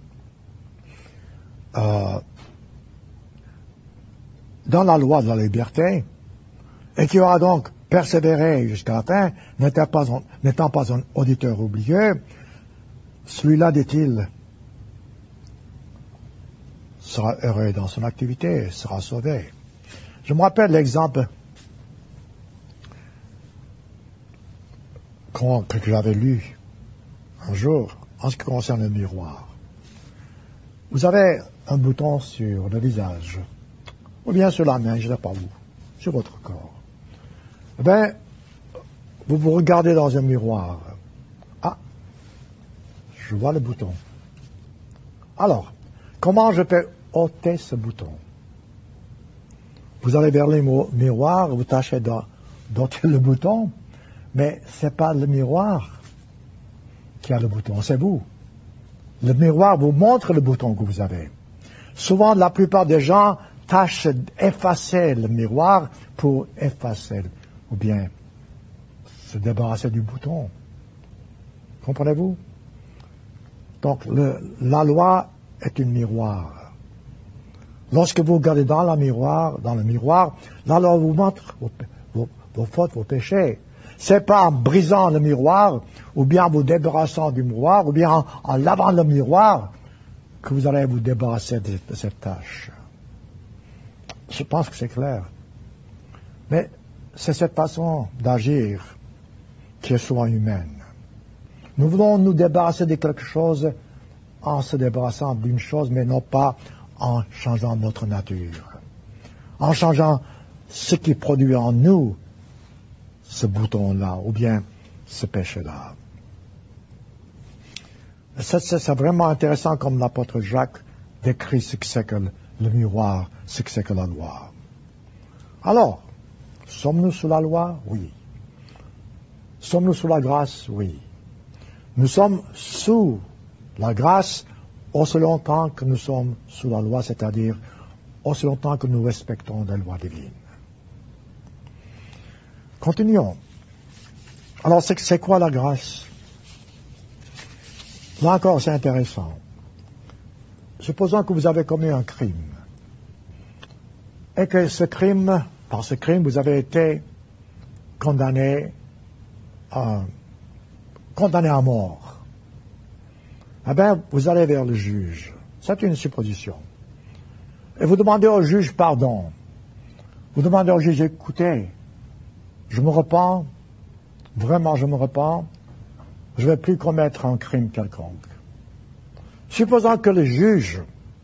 dans la loi de la liberté, et qui aura donc persévéré jusqu'à la fin, n'étant pas un auditeur oublieux, celui-là, dit-il, sera heureux dans son activité, sera sauvé. Je me rappelle l'exemple que j'avais lu un jour en ce qui concerne le miroir. Vous avez un bouton sur le visage, ou bien sur la main, je ne sais pas où, sur votre corps. Eh bien, vous vous regardez dans un miroir. Ah, je vois le bouton. Alors, comment je peux ôter ce bouton? Vous allez vers le miroir, vous tâchez d'ôter le bouton, mais ce n'est pas le miroir qui a le bouton, c'est vous. Le miroir vous montre le bouton que vous avez. Souvent, la plupart des gens tâchent d'effacer le miroir pour effacer, ou bien se débarrasser du bouton. Comprenez-vous? Donc, la loi est un miroir. Lorsque vous regardez dans le miroir, la loi vous montre vos fautes, vos péchés. C'est pas en brisant le miroir, ou bien en vous débarrassant du miroir, ou bien en lavant le miroir, que vous allez vous débarrasser de cette tâche. Je pense que c'est clair. Mais c'est cette façon d'agir qui est souvent humaine. Nous voulons nous débarrasser de quelque chose en se débarrassant d'une chose, mais non pas en changeant notre nature. En changeant ce qui produit en nous ce bouton-là, ou bien ce péché-là. C'est vraiment intéressant comme l'apôtre Jacques décrit ce que c'est que le miroir, ce que c'est que la loi. Alors, sommes-nous sous la loi? Oui. Sommes-nous sous la grâce? Oui. Nous sommes sous la grâce aussi longtemps que nous sommes sous la loi, c'est-à-dire aussi longtemps que nous respectons les lois divines. Continuons. Alors, c'est quoi la grâce? Là encore, c'est intéressant. Supposons que vous avez commis un crime. Et que par ce crime, vous avez été condamné à mort. Eh bien, vous allez vers le juge. C'est une supposition. Et vous demandez au juge pardon. Vous demandez au juge, écoutez, je me repens, vraiment je me repens, je ne vais plus commettre un crime quelconque. Supposons que le juge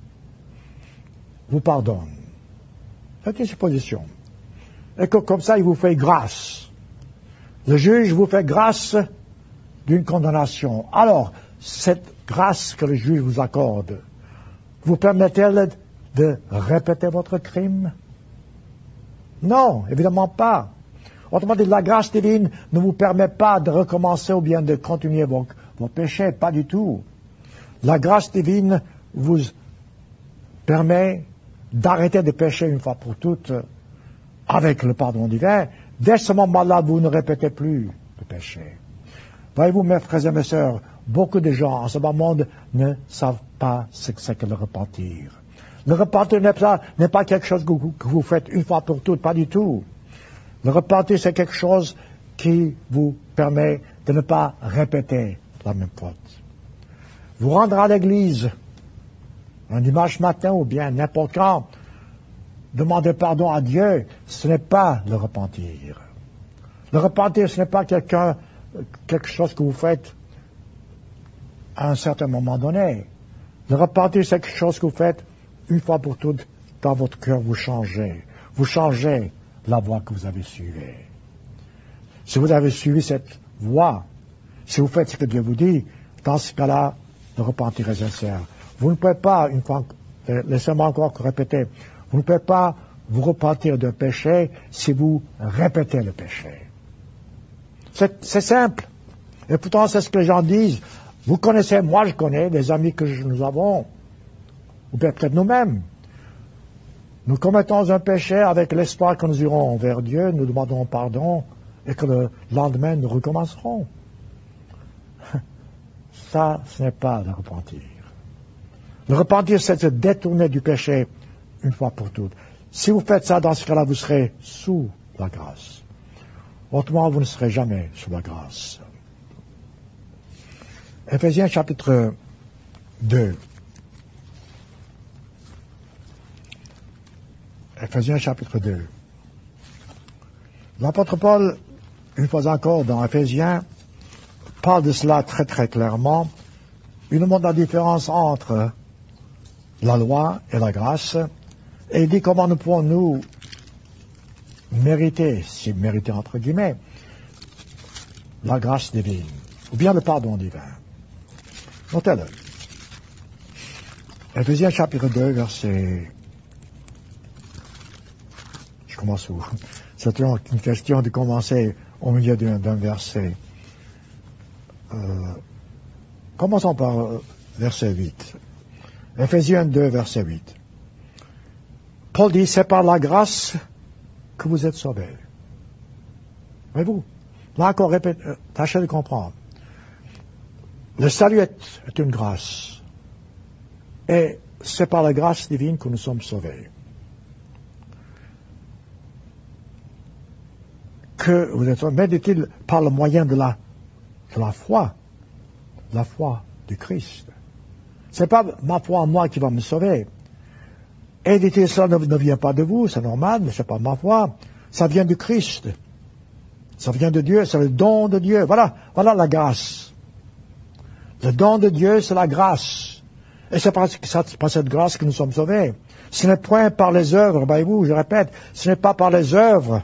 vous pardonne. C'est une supposition. Et que comme ça, il vous fait grâce. Le juge vous fait grâce d'une condamnation. Alors, cette grâce que le juge vous accorde, vous permet-elle de répéter votre crime? Non, évidemment pas. Autrement dit, la grâce divine ne vous permet pas de recommencer ou bien de continuer vos péchés, pas du tout. La grâce divine vous permet d'arrêter de pécher une fois pour toutes avec le pardon divin. Dès ce moment-là, vous ne répétez plus de péché. Voyez-vous, mes frères et mes sœurs, beaucoup de gens en ce bas monde ne savent pas ce que c'est que le repentir. Le repentir n'est pas quelque chose que vous faites une fois pour toutes, pas du tout. Le repentir, c'est quelque chose qui vous permet de ne pas répéter la même faute. Vous rendre à l'église un dimanche matin ou bien n'importe quand, demander pardon à Dieu, ce n'est pas le repentir. Le repentir, ce n'est pas quelque chose que vous faites à un certain moment donné. Le repentir, c'est quelque chose que vous faites une fois pour toutes dans votre cœur. Vous changez. Vous changez la voie que vous avez suivie. Si vous avez suivi cette voie, si vous faites ce que Dieu vous dit, dans ce cas-là, le repentir est sincère. Vous ne pouvez pas, une fois, laissez-moi encore répéter, vous ne pouvez pas vous repentir d'un péché si vous répétez le péché. C'est simple. Et pourtant, c'est ce que les gens disent. Vous connaissez, moi je connais, les amis que nous avons, ou peut-être nous-mêmes. Nous commettons un péché avec l'espoir que nous irons vers Dieu, nous demandons pardon, et que le lendemain nous recommencerons. Ça, ce n'est pas le repentir. Le repentir, c'est se détourner du péché une fois pour toutes. Si vous faites ça, dans ce cas-là, vous serez sous la grâce. Autrement, vous ne serez jamais sous la grâce. Éphésiens chapitre 2. Éphésiens chapitre 2. L'apôtre Paul, une fois encore dans Éphésiens, parle de cela très très clairement. Il nous montre la différence entre la loi et la grâce. Et il dit comment nous pouvons nous mériter, si mériter entre guillemets, la grâce divine, ou bien le pardon divin. Notez-le. Éphésiens chapitre 2, verset... Je commence où? C'est toujours une question de commencer au milieu d'un verset. Commençons par verset 8. Éphésiens 2, verset 8. Paul dit, c'est par la grâce que vous êtes sauvés. Voyez-vous? Là encore, tâchez de comprendre. Le salut est une grâce. Et c'est par la grâce divine que nous sommes sauvés. Que vous êtes sauvés. Mais dit-il, par le moyen de la foi du Christ. C'est pas ma foi en moi qui va me sauver. Et dit-il, ça ne vient pas de vous, c'est normal, mais c'est pas ma foi. Ça vient du Christ. Ça vient de Dieu, c'est le don de Dieu. Voilà la grâce. Le don de Dieu, c'est la grâce. Et c'est par cette grâce que nous sommes sauvés. Ce n'est point par les œuvres, voyez-vous, je répète, ce n'est pas par les œuvres,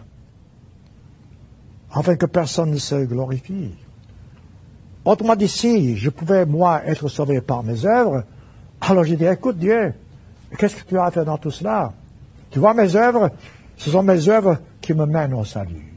afin que personne ne se glorifie. Autrement dit, si je pouvais, moi, être sauvé par mes œuvres, alors je dirais, écoute Dieu, qu'est-ce que tu as à faire dans tout cela? Tu vois mes œuvres? Ce sont mes œuvres qui me mènent au salut.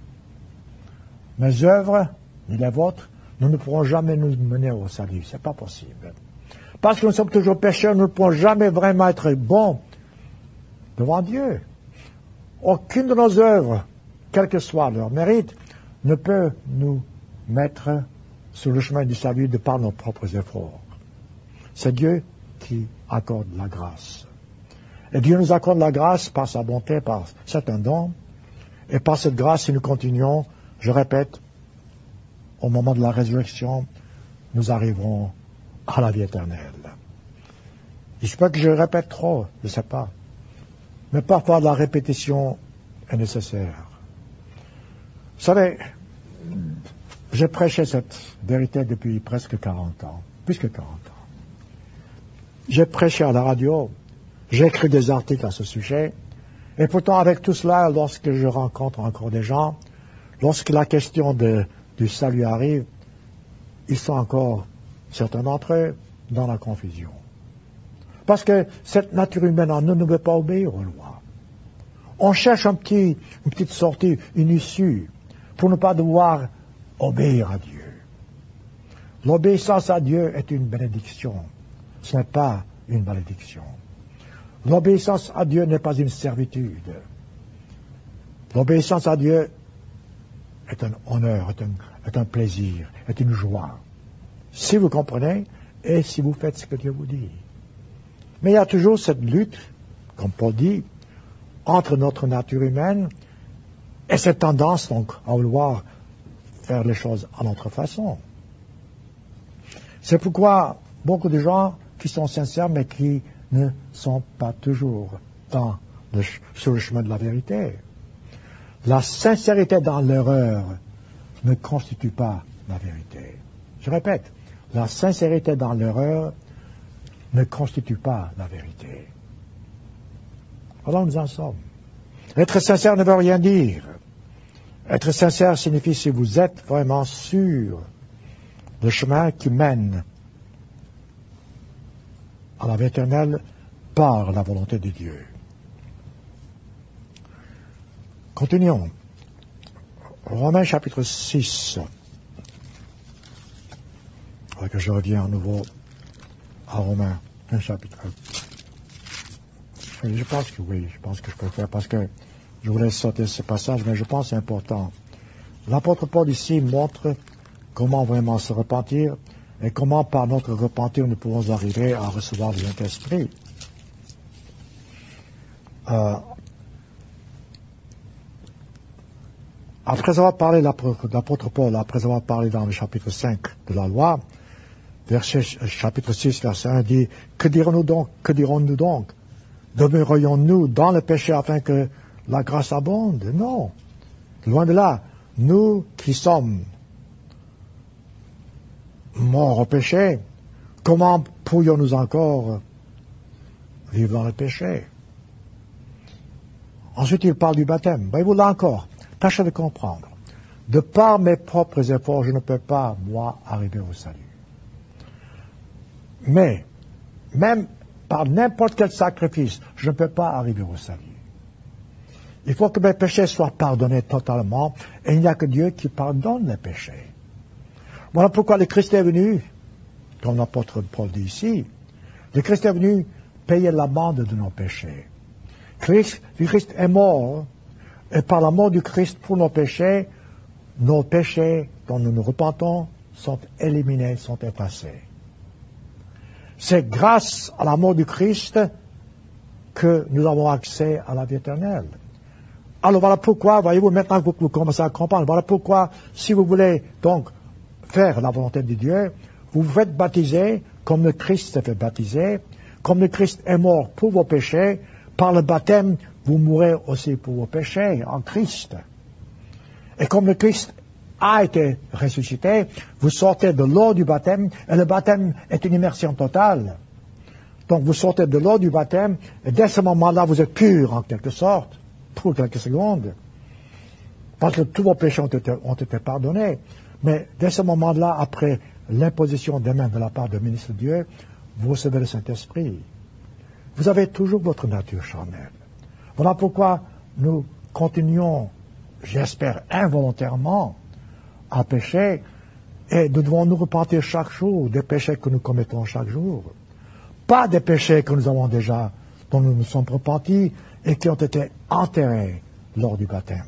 Mes œuvres, ni les vôtres, nous ne pourrons jamais nous mener au salut. C'est pas possible. Parce que nous sommes toujours pécheurs, nous ne pourrons jamais vraiment être bons devant Dieu. Aucune de nos œuvres, quel que soit leur mérite, ne peut nous mettre sur le chemin du salut de par nos propres efforts. C'est Dieu qui accorde la grâce. Et Dieu nous accorde la grâce par sa bonté, par certains dons. Et par cette grâce, si nous continuons, je répète, au moment de la résurrection, nous arriverons à la vie éternelle. Il se peut que je répète trop, je ne sais pas. Mais parfois la répétition est nécessaire. Vous savez, j'ai prêché cette vérité depuis presque 40 ans, plus que 40 ans. J'ai prêché à la radio, j'ai écrit des articles à ce sujet, et pourtant avec tout cela, lorsque je rencontre encore des gens, lorsque la question du salut arrive, ils sont encore, certains d'entre eux, dans la confusion. Parce que cette nature humaine en nous ne veut pas obéir aux lois. On cherche une petite sortie, une issue, pour ne pas devoir obéir à Dieu. L'obéissance à Dieu est une bénédiction. Ce n'est pas une malédiction. L'obéissance à Dieu n'est pas une servitude. L'obéissance à Dieu est un honneur, est un plaisir, est une joie. Si vous comprenez et si vous faites ce que Dieu vous dit. Mais il y a toujours cette lutte, comme Paul dit, entre notre nature humaine et cette tendance donc à vouloir faire les choses à notre façon. C'est pourquoi beaucoup de gens qui sont sincères mais qui ne sont pas toujours sur le chemin de la vérité. La sincérité dans l'erreur ne constitue pas la vérité. Je répète, la sincérité dans l'erreur ne constitue pas la vérité. Voilà où nous en sommes. Être sincère ne veut rien dire. Être sincère signifie si vous êtes vraiment sûr du chemin qui mène à la vie éternelle par la volonté de Dieu. Continuons. Romains chapitre 6. Que je reviens à nouveau à Romains, un chapitre. Je pense que oui, je pense que je peux le faire parce que je voulais sauter ce passage, mais je pense que c'est important. L'apôtre Paul ici montre comment vraiment se repentir et comment par notre repentir nous pouvons arriver à recevoir le Saint-Esprit. Après avoir parlé l'apôtre Paul, après avoir parlé dans le chapitre 5 de la loi, chapitre 6, verset 1 dit, que dirons-nous donc? Demeurerions-nous dans le péché afin que la grâce abonde? Non. Loin de là. Nous qui sommes morts au péché, comment pourrions-nous encore vivre dans le péché? Ensuite, il parle du baptême. Voyez-vous, là encore, tâchez de comprendre. De par mes propres efforts, je ne peux pas, moi, arriver au salut. Mais, même par n'importe quel sacrifice, je ne peux pas arriver au salut. Il faut que mes péchés soient pardonnés totalement, et il n'y a que Dieu qui pardonne les péchés. Voilà pourquoi le Christ est venu, comme l'apôtre Paul dit ici, le Christ est venu payer l'amende de nos péchés. Le Christ est mort, et par la mort du Christ pour nos péchés dont nous nous repentons sont éliminés, sont effacés. C'est grâce à la mort du Christ que nous avons accès à la vie éternelle. Alors voilà pourquoi, voyez-vous, maintenant que vous commencez à comprendre, voilà pourquoi, si vous voulez donc faire la volonté de Dieu, vous vous faites baptiser comme le Christ s'est fait baptiser, comme le Christ est mort pour vos péchés, par le baptême, vous mourrez aussi pour vos péchés en Christ. Et comme le Christ a été ressuscité, vous sortez de l'eau du baptême, et le baptême est une immersion totale. Donc vous sortez de l'eau du baptême, et dès ce moment-là, vous êtes pur en quelque sorte, pour quelques secondes. Parce que tous vos péchés ont été pardonnés. Mais dès ce moment-là, après l'imposition des mains de la part du ministre de Dieu, vous recevez le Saint-Esprit. Vous avez toujours votre nature charnelle. Voilà pourquoi nous continuons, j'espère involontairement, à pécher, et nous devons nous repentir chaque jour des péchés que nous commettons chaque jour. Pas des péchés que nous avons déjà, dont nous nous sommes repentis et qui ont été enterrés lors du baptême.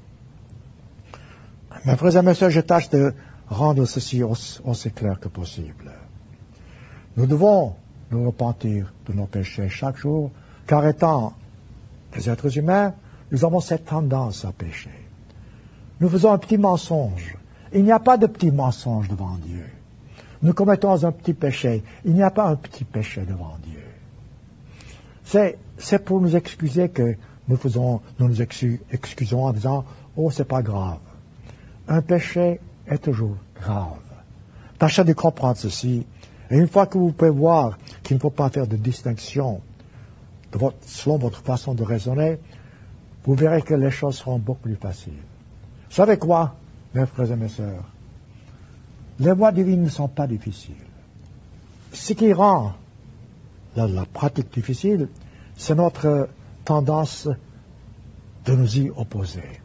Mes frères et mes sœurs, je tâche de rendre ceci aussi clair que possible. Nous devons nous repentir de nos péchés chaque jour, car étant des êtres humains, nous avons cette tendance à pécher. Nous faisons un petit mensonge. Il n'y a pas de petit mensonge devant Dieu. Nous commettons un petit péché. Il n'y a pas un petit péché devant Dieu. C'est pour nous excuser que nous nous excusons en disant « Oh, c'est pas grave ». Un péché est toujours grave. Tâchez de comprendre ceci. Et une fois que vous pouvez voir qu'il ne faut pas faire de distinction selon votre façon de raisonner, vous verrez que les choses seront beaucoup plus faciles. Vous savez quoi, mes frères et mes sœurs? Les voies divines ne sont pas difficiles. Ce qui rend la pratique difficile, c'est notre tendance de nous y opposer.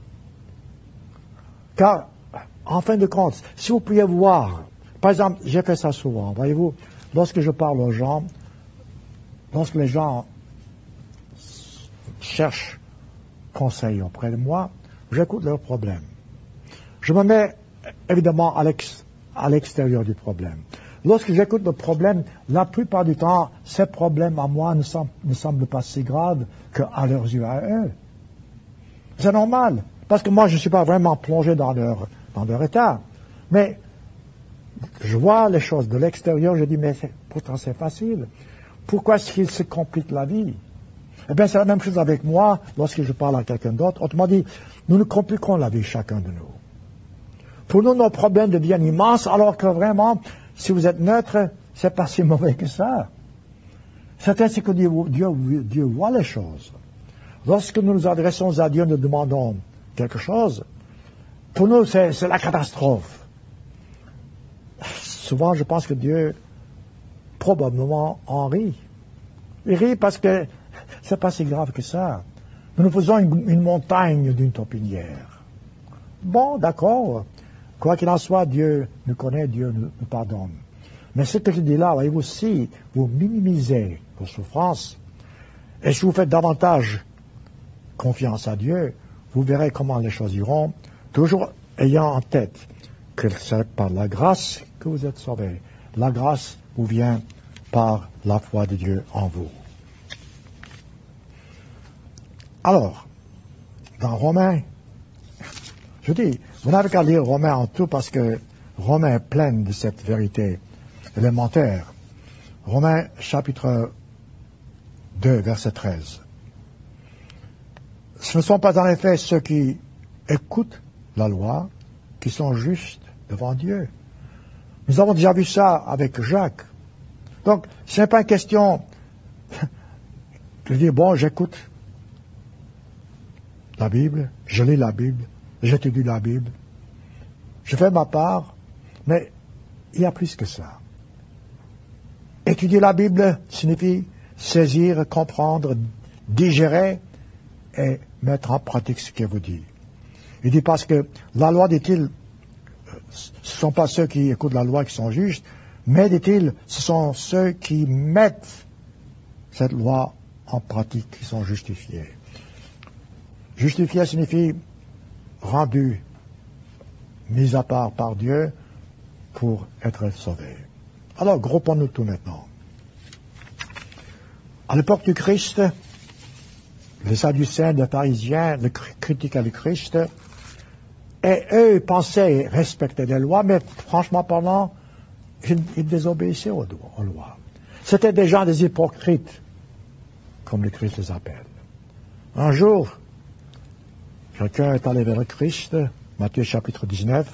Car, en fin de compte, si vous pouviez voir, par exemple, j'ai fait ça souvent, voyez-vous, lorsque je parle aux gens, lorsque les gens cherchent conseil auprès de moi, j'écoute leurs problèmes. Je me mets évidemment à l'extérieur du problème. Lorsque j'écoute le problème, la plupart du temps, ces problèmes à moi ne semblent pas si graves qu'à leurs yeux à eux. C'est normal, parce que moi je ne suis pas vraiment plongé dans leur état. Mais je vois les choses de l'extérieur, je dis, mais pourtant c'est facile. Pourquoi est-ce qu'ils se compliquent la vie? Eh bien, c'est la même chose avec moi lorsque je parle à quelqu'un d'autre. Autrement dit, nous ne compliquons la vie chacun de nous. Pour nous, nos problèmes deviennent immenses, alors que vraiment, si vous êtes neutre, c'est pas si mauvais que ça. C'est ainsi que Dieu voit les choses. Lorsque nous nous adressons à Dieu, nous demandons quelque chose, pour nous, c'est la catastrophe. Souvent, je pense que Dieu, probablement, en rit. Il rit parce que c'est pas si grave que ça. Nous nous faisons une montagne d'une topinière. Bon, d'accord. Quoi qu'il en soit, Dieu nous connaît, Dieu nous pardonne. Mais ce que je dis là, voyez-vous, si vous minimisez vos souffrances, et si vous faites davantage confiance à Dieu, vous verrez comment les choses iront, toujours ayant en tête que c'est par la grâce que vous êtes sauvés. La grâce vous vient par la foi de Dieu en vous. Alors, dans Romains, je dis, vous n'avez qu'à lire Romains en tout parce que Romains est plein de cette vérité élémentaire. Romains chapitre 2, verset 13. Ce ne sont pas en effet ceux qui écoutent la loi qui sont justes devant Dieu. Nous avons déjà vu ça avec Jacques. Donc, ce n'est pas une question de dire, bon, j'écoute la Bible, je lis la Bible, j'étudie la Bible, je fais ma part, mais il y a plus que ça. Étudier la Bible signifie saisir, comprendre, digérer et mettre en pratique ce qu'elle vous dit. Il dit parce que la loi, dit-il, ce ne sont pas ceux qui écoutent la loi qui sont justes, mais, dit-il, ce sont ceux qui mettent cette loi en pratique qui sont justifiés. Justifié signifie rendu, mis à part par Dieu pour être sauvé. Alors, groupons-nous tout maintenant. À l'époque du Christ, les Sadducéens, les pharisiens, les critiquaient le Christ, et eux pensaient respecter les lois, mais franchement parlant, ils désobéissaient aux lois. C'était des gens des hypocrites, comme le Christ les appelle. Un jour, quelqu'un est allé vers le Christ, Matthieu chapitre 19.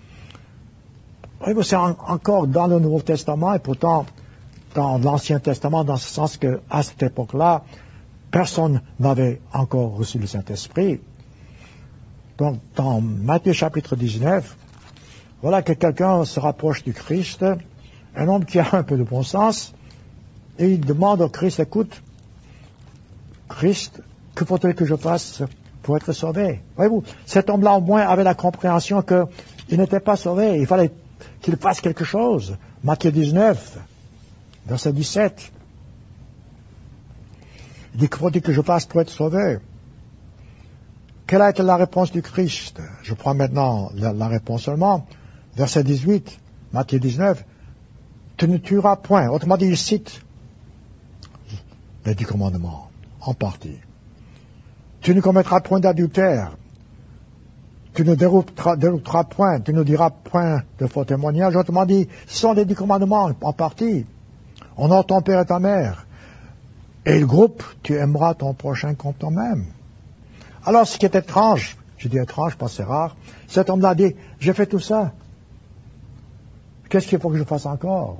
C'est encore dans le Nouveau Testament, et pourtant dans l'Ancien Testament, dans ce sens qu'à cette époque-là, personne n'avait encore reçu le Saint-Esprit. Donc, dans Matthieu chapitre 19, voilà que quelqu'un se rapproche du Christ, un homme qui a un peu de bon sens, et il demande au Christ, écoute, Christ, que faut-il que je fasse pour être sauvé? Voyez-vous, cet homme-là au moins avait la compréhension qu'il n'était pas sauvé, il fallait qu'il fasse quelque chose. Matthieu 19, verset 17. Il dit, que faut-il que je fasse pour être sauvé? Quelle a été la réponse du Christ? Je prends maintenant la réponse seulement. Verset 18, Matthieu 19, tu ne tueras point. Autrement dit, il cite les 10 commandements, en partie. Tu ne commettras point d'adultère. Tu ne dérouteras point. Tu ne diras point de faux témoignages. Autrement dit, ce sont les 10 commandements, en partie. Honore ton père et ta mère. Et le groupe, tu aimeras ton prochain comme toi-même. Alors, ce qui est étrange, je dis étrange, parce que c'est rare, cet homme-là dit, j'ai fait tout ça. Qu'est-ce qu'il faut que je fasse encore?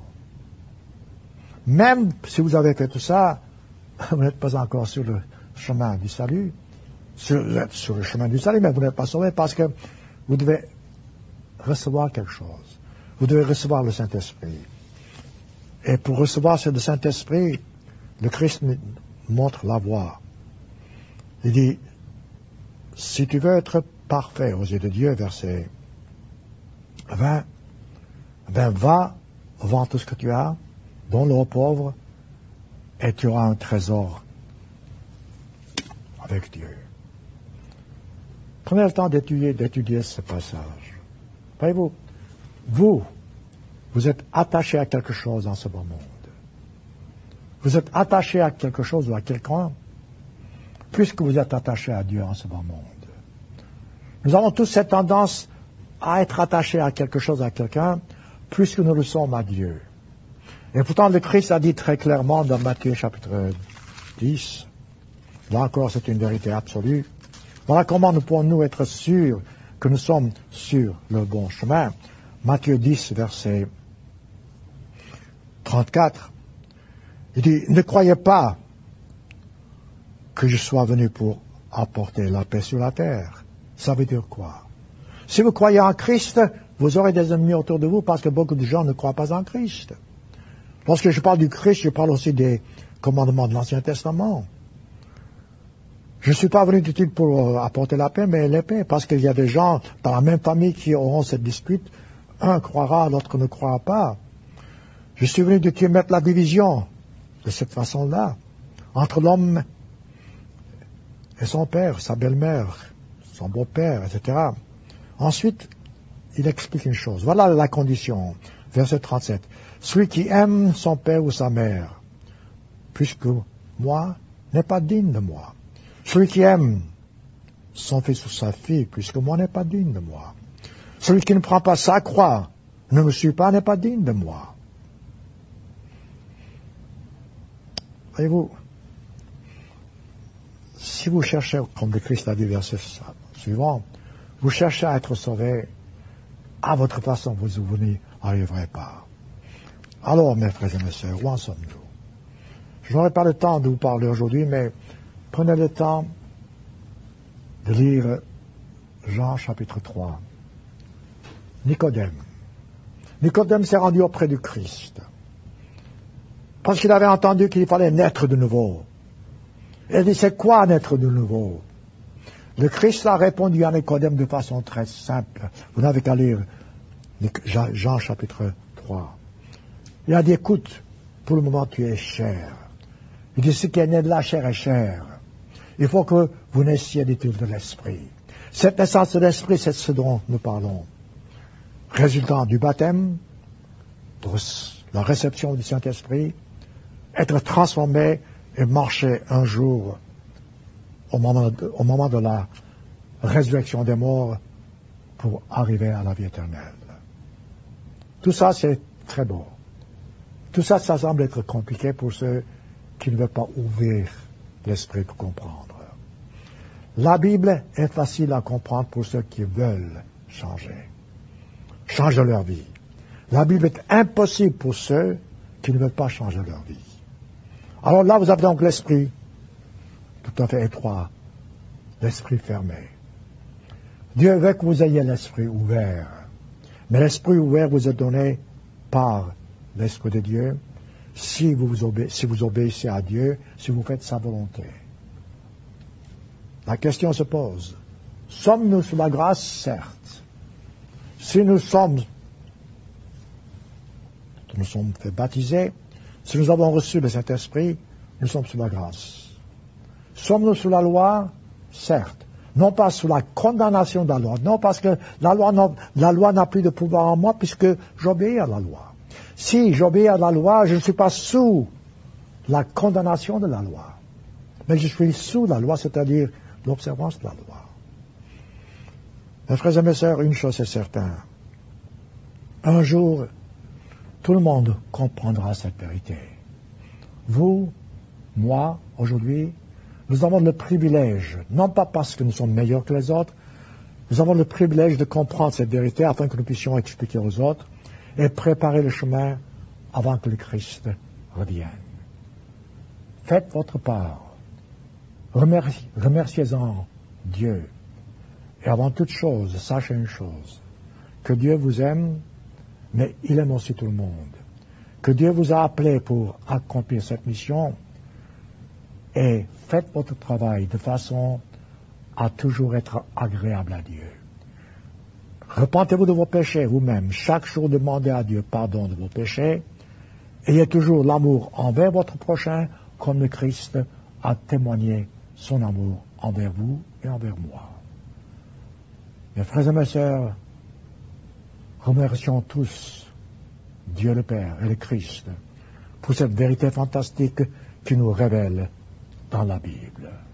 Même si vous avez fait tout ça, vous n'êtes pas encore sur le chemin du salut. Vous êtes sur le chemin du salut, mais vous n'êtes pas sauvé parce que vous devez recevoir quelque chose. Vous devez recevoir le Saint-Esprit. Et pour recevoir ce Saint-Esprit, le Christ montre la voie. Il dit, si tu veux être parfait aux yeux de Dieu, verset 20, ben va, vends tout ce que tu as, donne-le aux pauvres, et tu auras un trésor avec Dieu. Prenez le temps d'étudier ce passage. Voyez-vous, vous êtes attaché à quelque chose dans ce beau monde. Vous êtes attaché à quelque chose ou à quelqu'un, puisque vous êtes attaché à Dieu en ce beau monde. Nous avons tous cette tendance à être attachés à quelque chose, à quelqu'un, plus que nous le sommes à Dieu. Et pourtant, le Christ a dit très clairement dans Matthieu chapitre 10, Là encore, c'est une vérité absolue. Voilà comment nous pouvons-nous être sûrs que nous sommes sur le bon chemin. Matthieu 10, verset 34. Il dit, ne croyez pas que je sois venu pour apporter la paix sur la terre. Ça veut dire quoi? Si vous croyez en Christ, vous aurez des ennemis autour de vous parce que beaucoup de gens ne croient pas en Christ. Lorsque je parle du Christ, je parle aussi des commandements de l'Ancien Testament. Je ne suis pas venu du tout pour apporter la paix, mais l'épée, parce qu'il y a des gens dans la même famille qui auront cette dispute. Un croira, l'autre ne croira pas. Je suis venu de Dieu mettre la division de cette façon-là, entre l'homme et son père, sa belle-mère, son beau-père, etc. Ensuite, il explique une chose. Voilà la condition. Verset 37. Celui qui aime son père ou sa mère, plus que moi, n'est pas digne de moi. Celui qui aime son fils ou sa fille, plus que moi, n'est pas digne de moi. Celui qui ne prend pas sa croix, ne me suit pas, n'est pas digne de moi. Voyez-vous, si vous cherchez, comme le Christ a dit verset suivant, vous cherchez à être sauvé, à votre façon, vous n'y arriverez pas. Alors, mes frères et mes sœurs, où en sommes-nous? Je n'aurai pas le temps de vous parler aujourd'hui, mais prenez le temps de lire Jean chapitre 3. Nicodème. Nicodème s'est rendu auprès du Christ, parce qu'il avait entendu qu'il fallait naître de nouveau. Il dit, c'est quoi naître de nouveau? Le Christ a répondu à Nicodème de façon très simple. Vous n'avez qu'à lire Jean chapitre 3. Il a dit, écoute, pour le moment tu es chair. Il dit, ce qui est né de la chair est chair. Il faut que vous naissiez de l'esprit. Cette naissance de l'esprit, c'est ce dont nous parlons. Résultant du baptême, de la réception du Saint-Esprit, être transformé et marcher un jour au moment de la résurrection des morts pour arriver à la vie éternelle. Tout ça, c'est très beau. Tout ça, ça semble être compliqué pour ceux qui ne veulent pas ouvrir l'esprit pour comprendre. La Bible est facile à comprendre pour ceux qui veulent changer leur vie. La Bible est impossible pour ceux qui ne veulent pas changer leur vie. Alors là, vous avez donc l'esprit tout à fait étroit, l'esprit fermé. Dieu veut que vous ayez l'esprit ouvert. Mais l'esprit ouvert vous est donné par l'Esprit de Dieu si vous obéissez à Dieu, si vous faites sa volonté. La question se pose, sommes-nous sous la grâce? Certes. Si nous sommes fait baptiser, si nous avons reçu le Saint-Esprit, nous sommes sous la grâce. Sommes-nous sous la loi? Certes. Non pas sous la condamnation de la loi. Non, parce que la loi n'a plus de pouvoir en moi puisque j'obéis à la loi. Si j'obéis à la loi, je ne suis pas sous la condamnation de la loi. Mais je suis sous la loi, c'est-à-dire l'observance de la loi. Mes frères et mes sœurs, une chose est certaine. Un jour, tout le monde comprendra cette vérité. Vous, moi, aujourd'hui, nous avons le privilège, non pas parce que nous sommes meilleurs que les autres, nous avons le privilège de comprendre cette vérité afin que nous puissions expliquer aux autres et préparer le chemin avant que le Christ revienne. Faites votre part. Remerciez-en Dieu. Et avant toute chose, sachez une chose, que Dieu vous aime, mais il aime aussi tout le monde. Que Dieu vous a appelé pour accomplir cette mission et faites votre travail de façon à toujours être agréable à Dieu. Repentez-vous de vos péchés vous-même. Chaque jour, demandez à Dieu pardon de vos péchés. Ayez toujours l'amour envers votre prochain comme le Christ a témoigné son amour envers vous et envers moi. Mes frères et mes sœurs, remercions tous Dieu le Père et le Christ pour cette vérité fantastique qui nous révèle dans la Bible.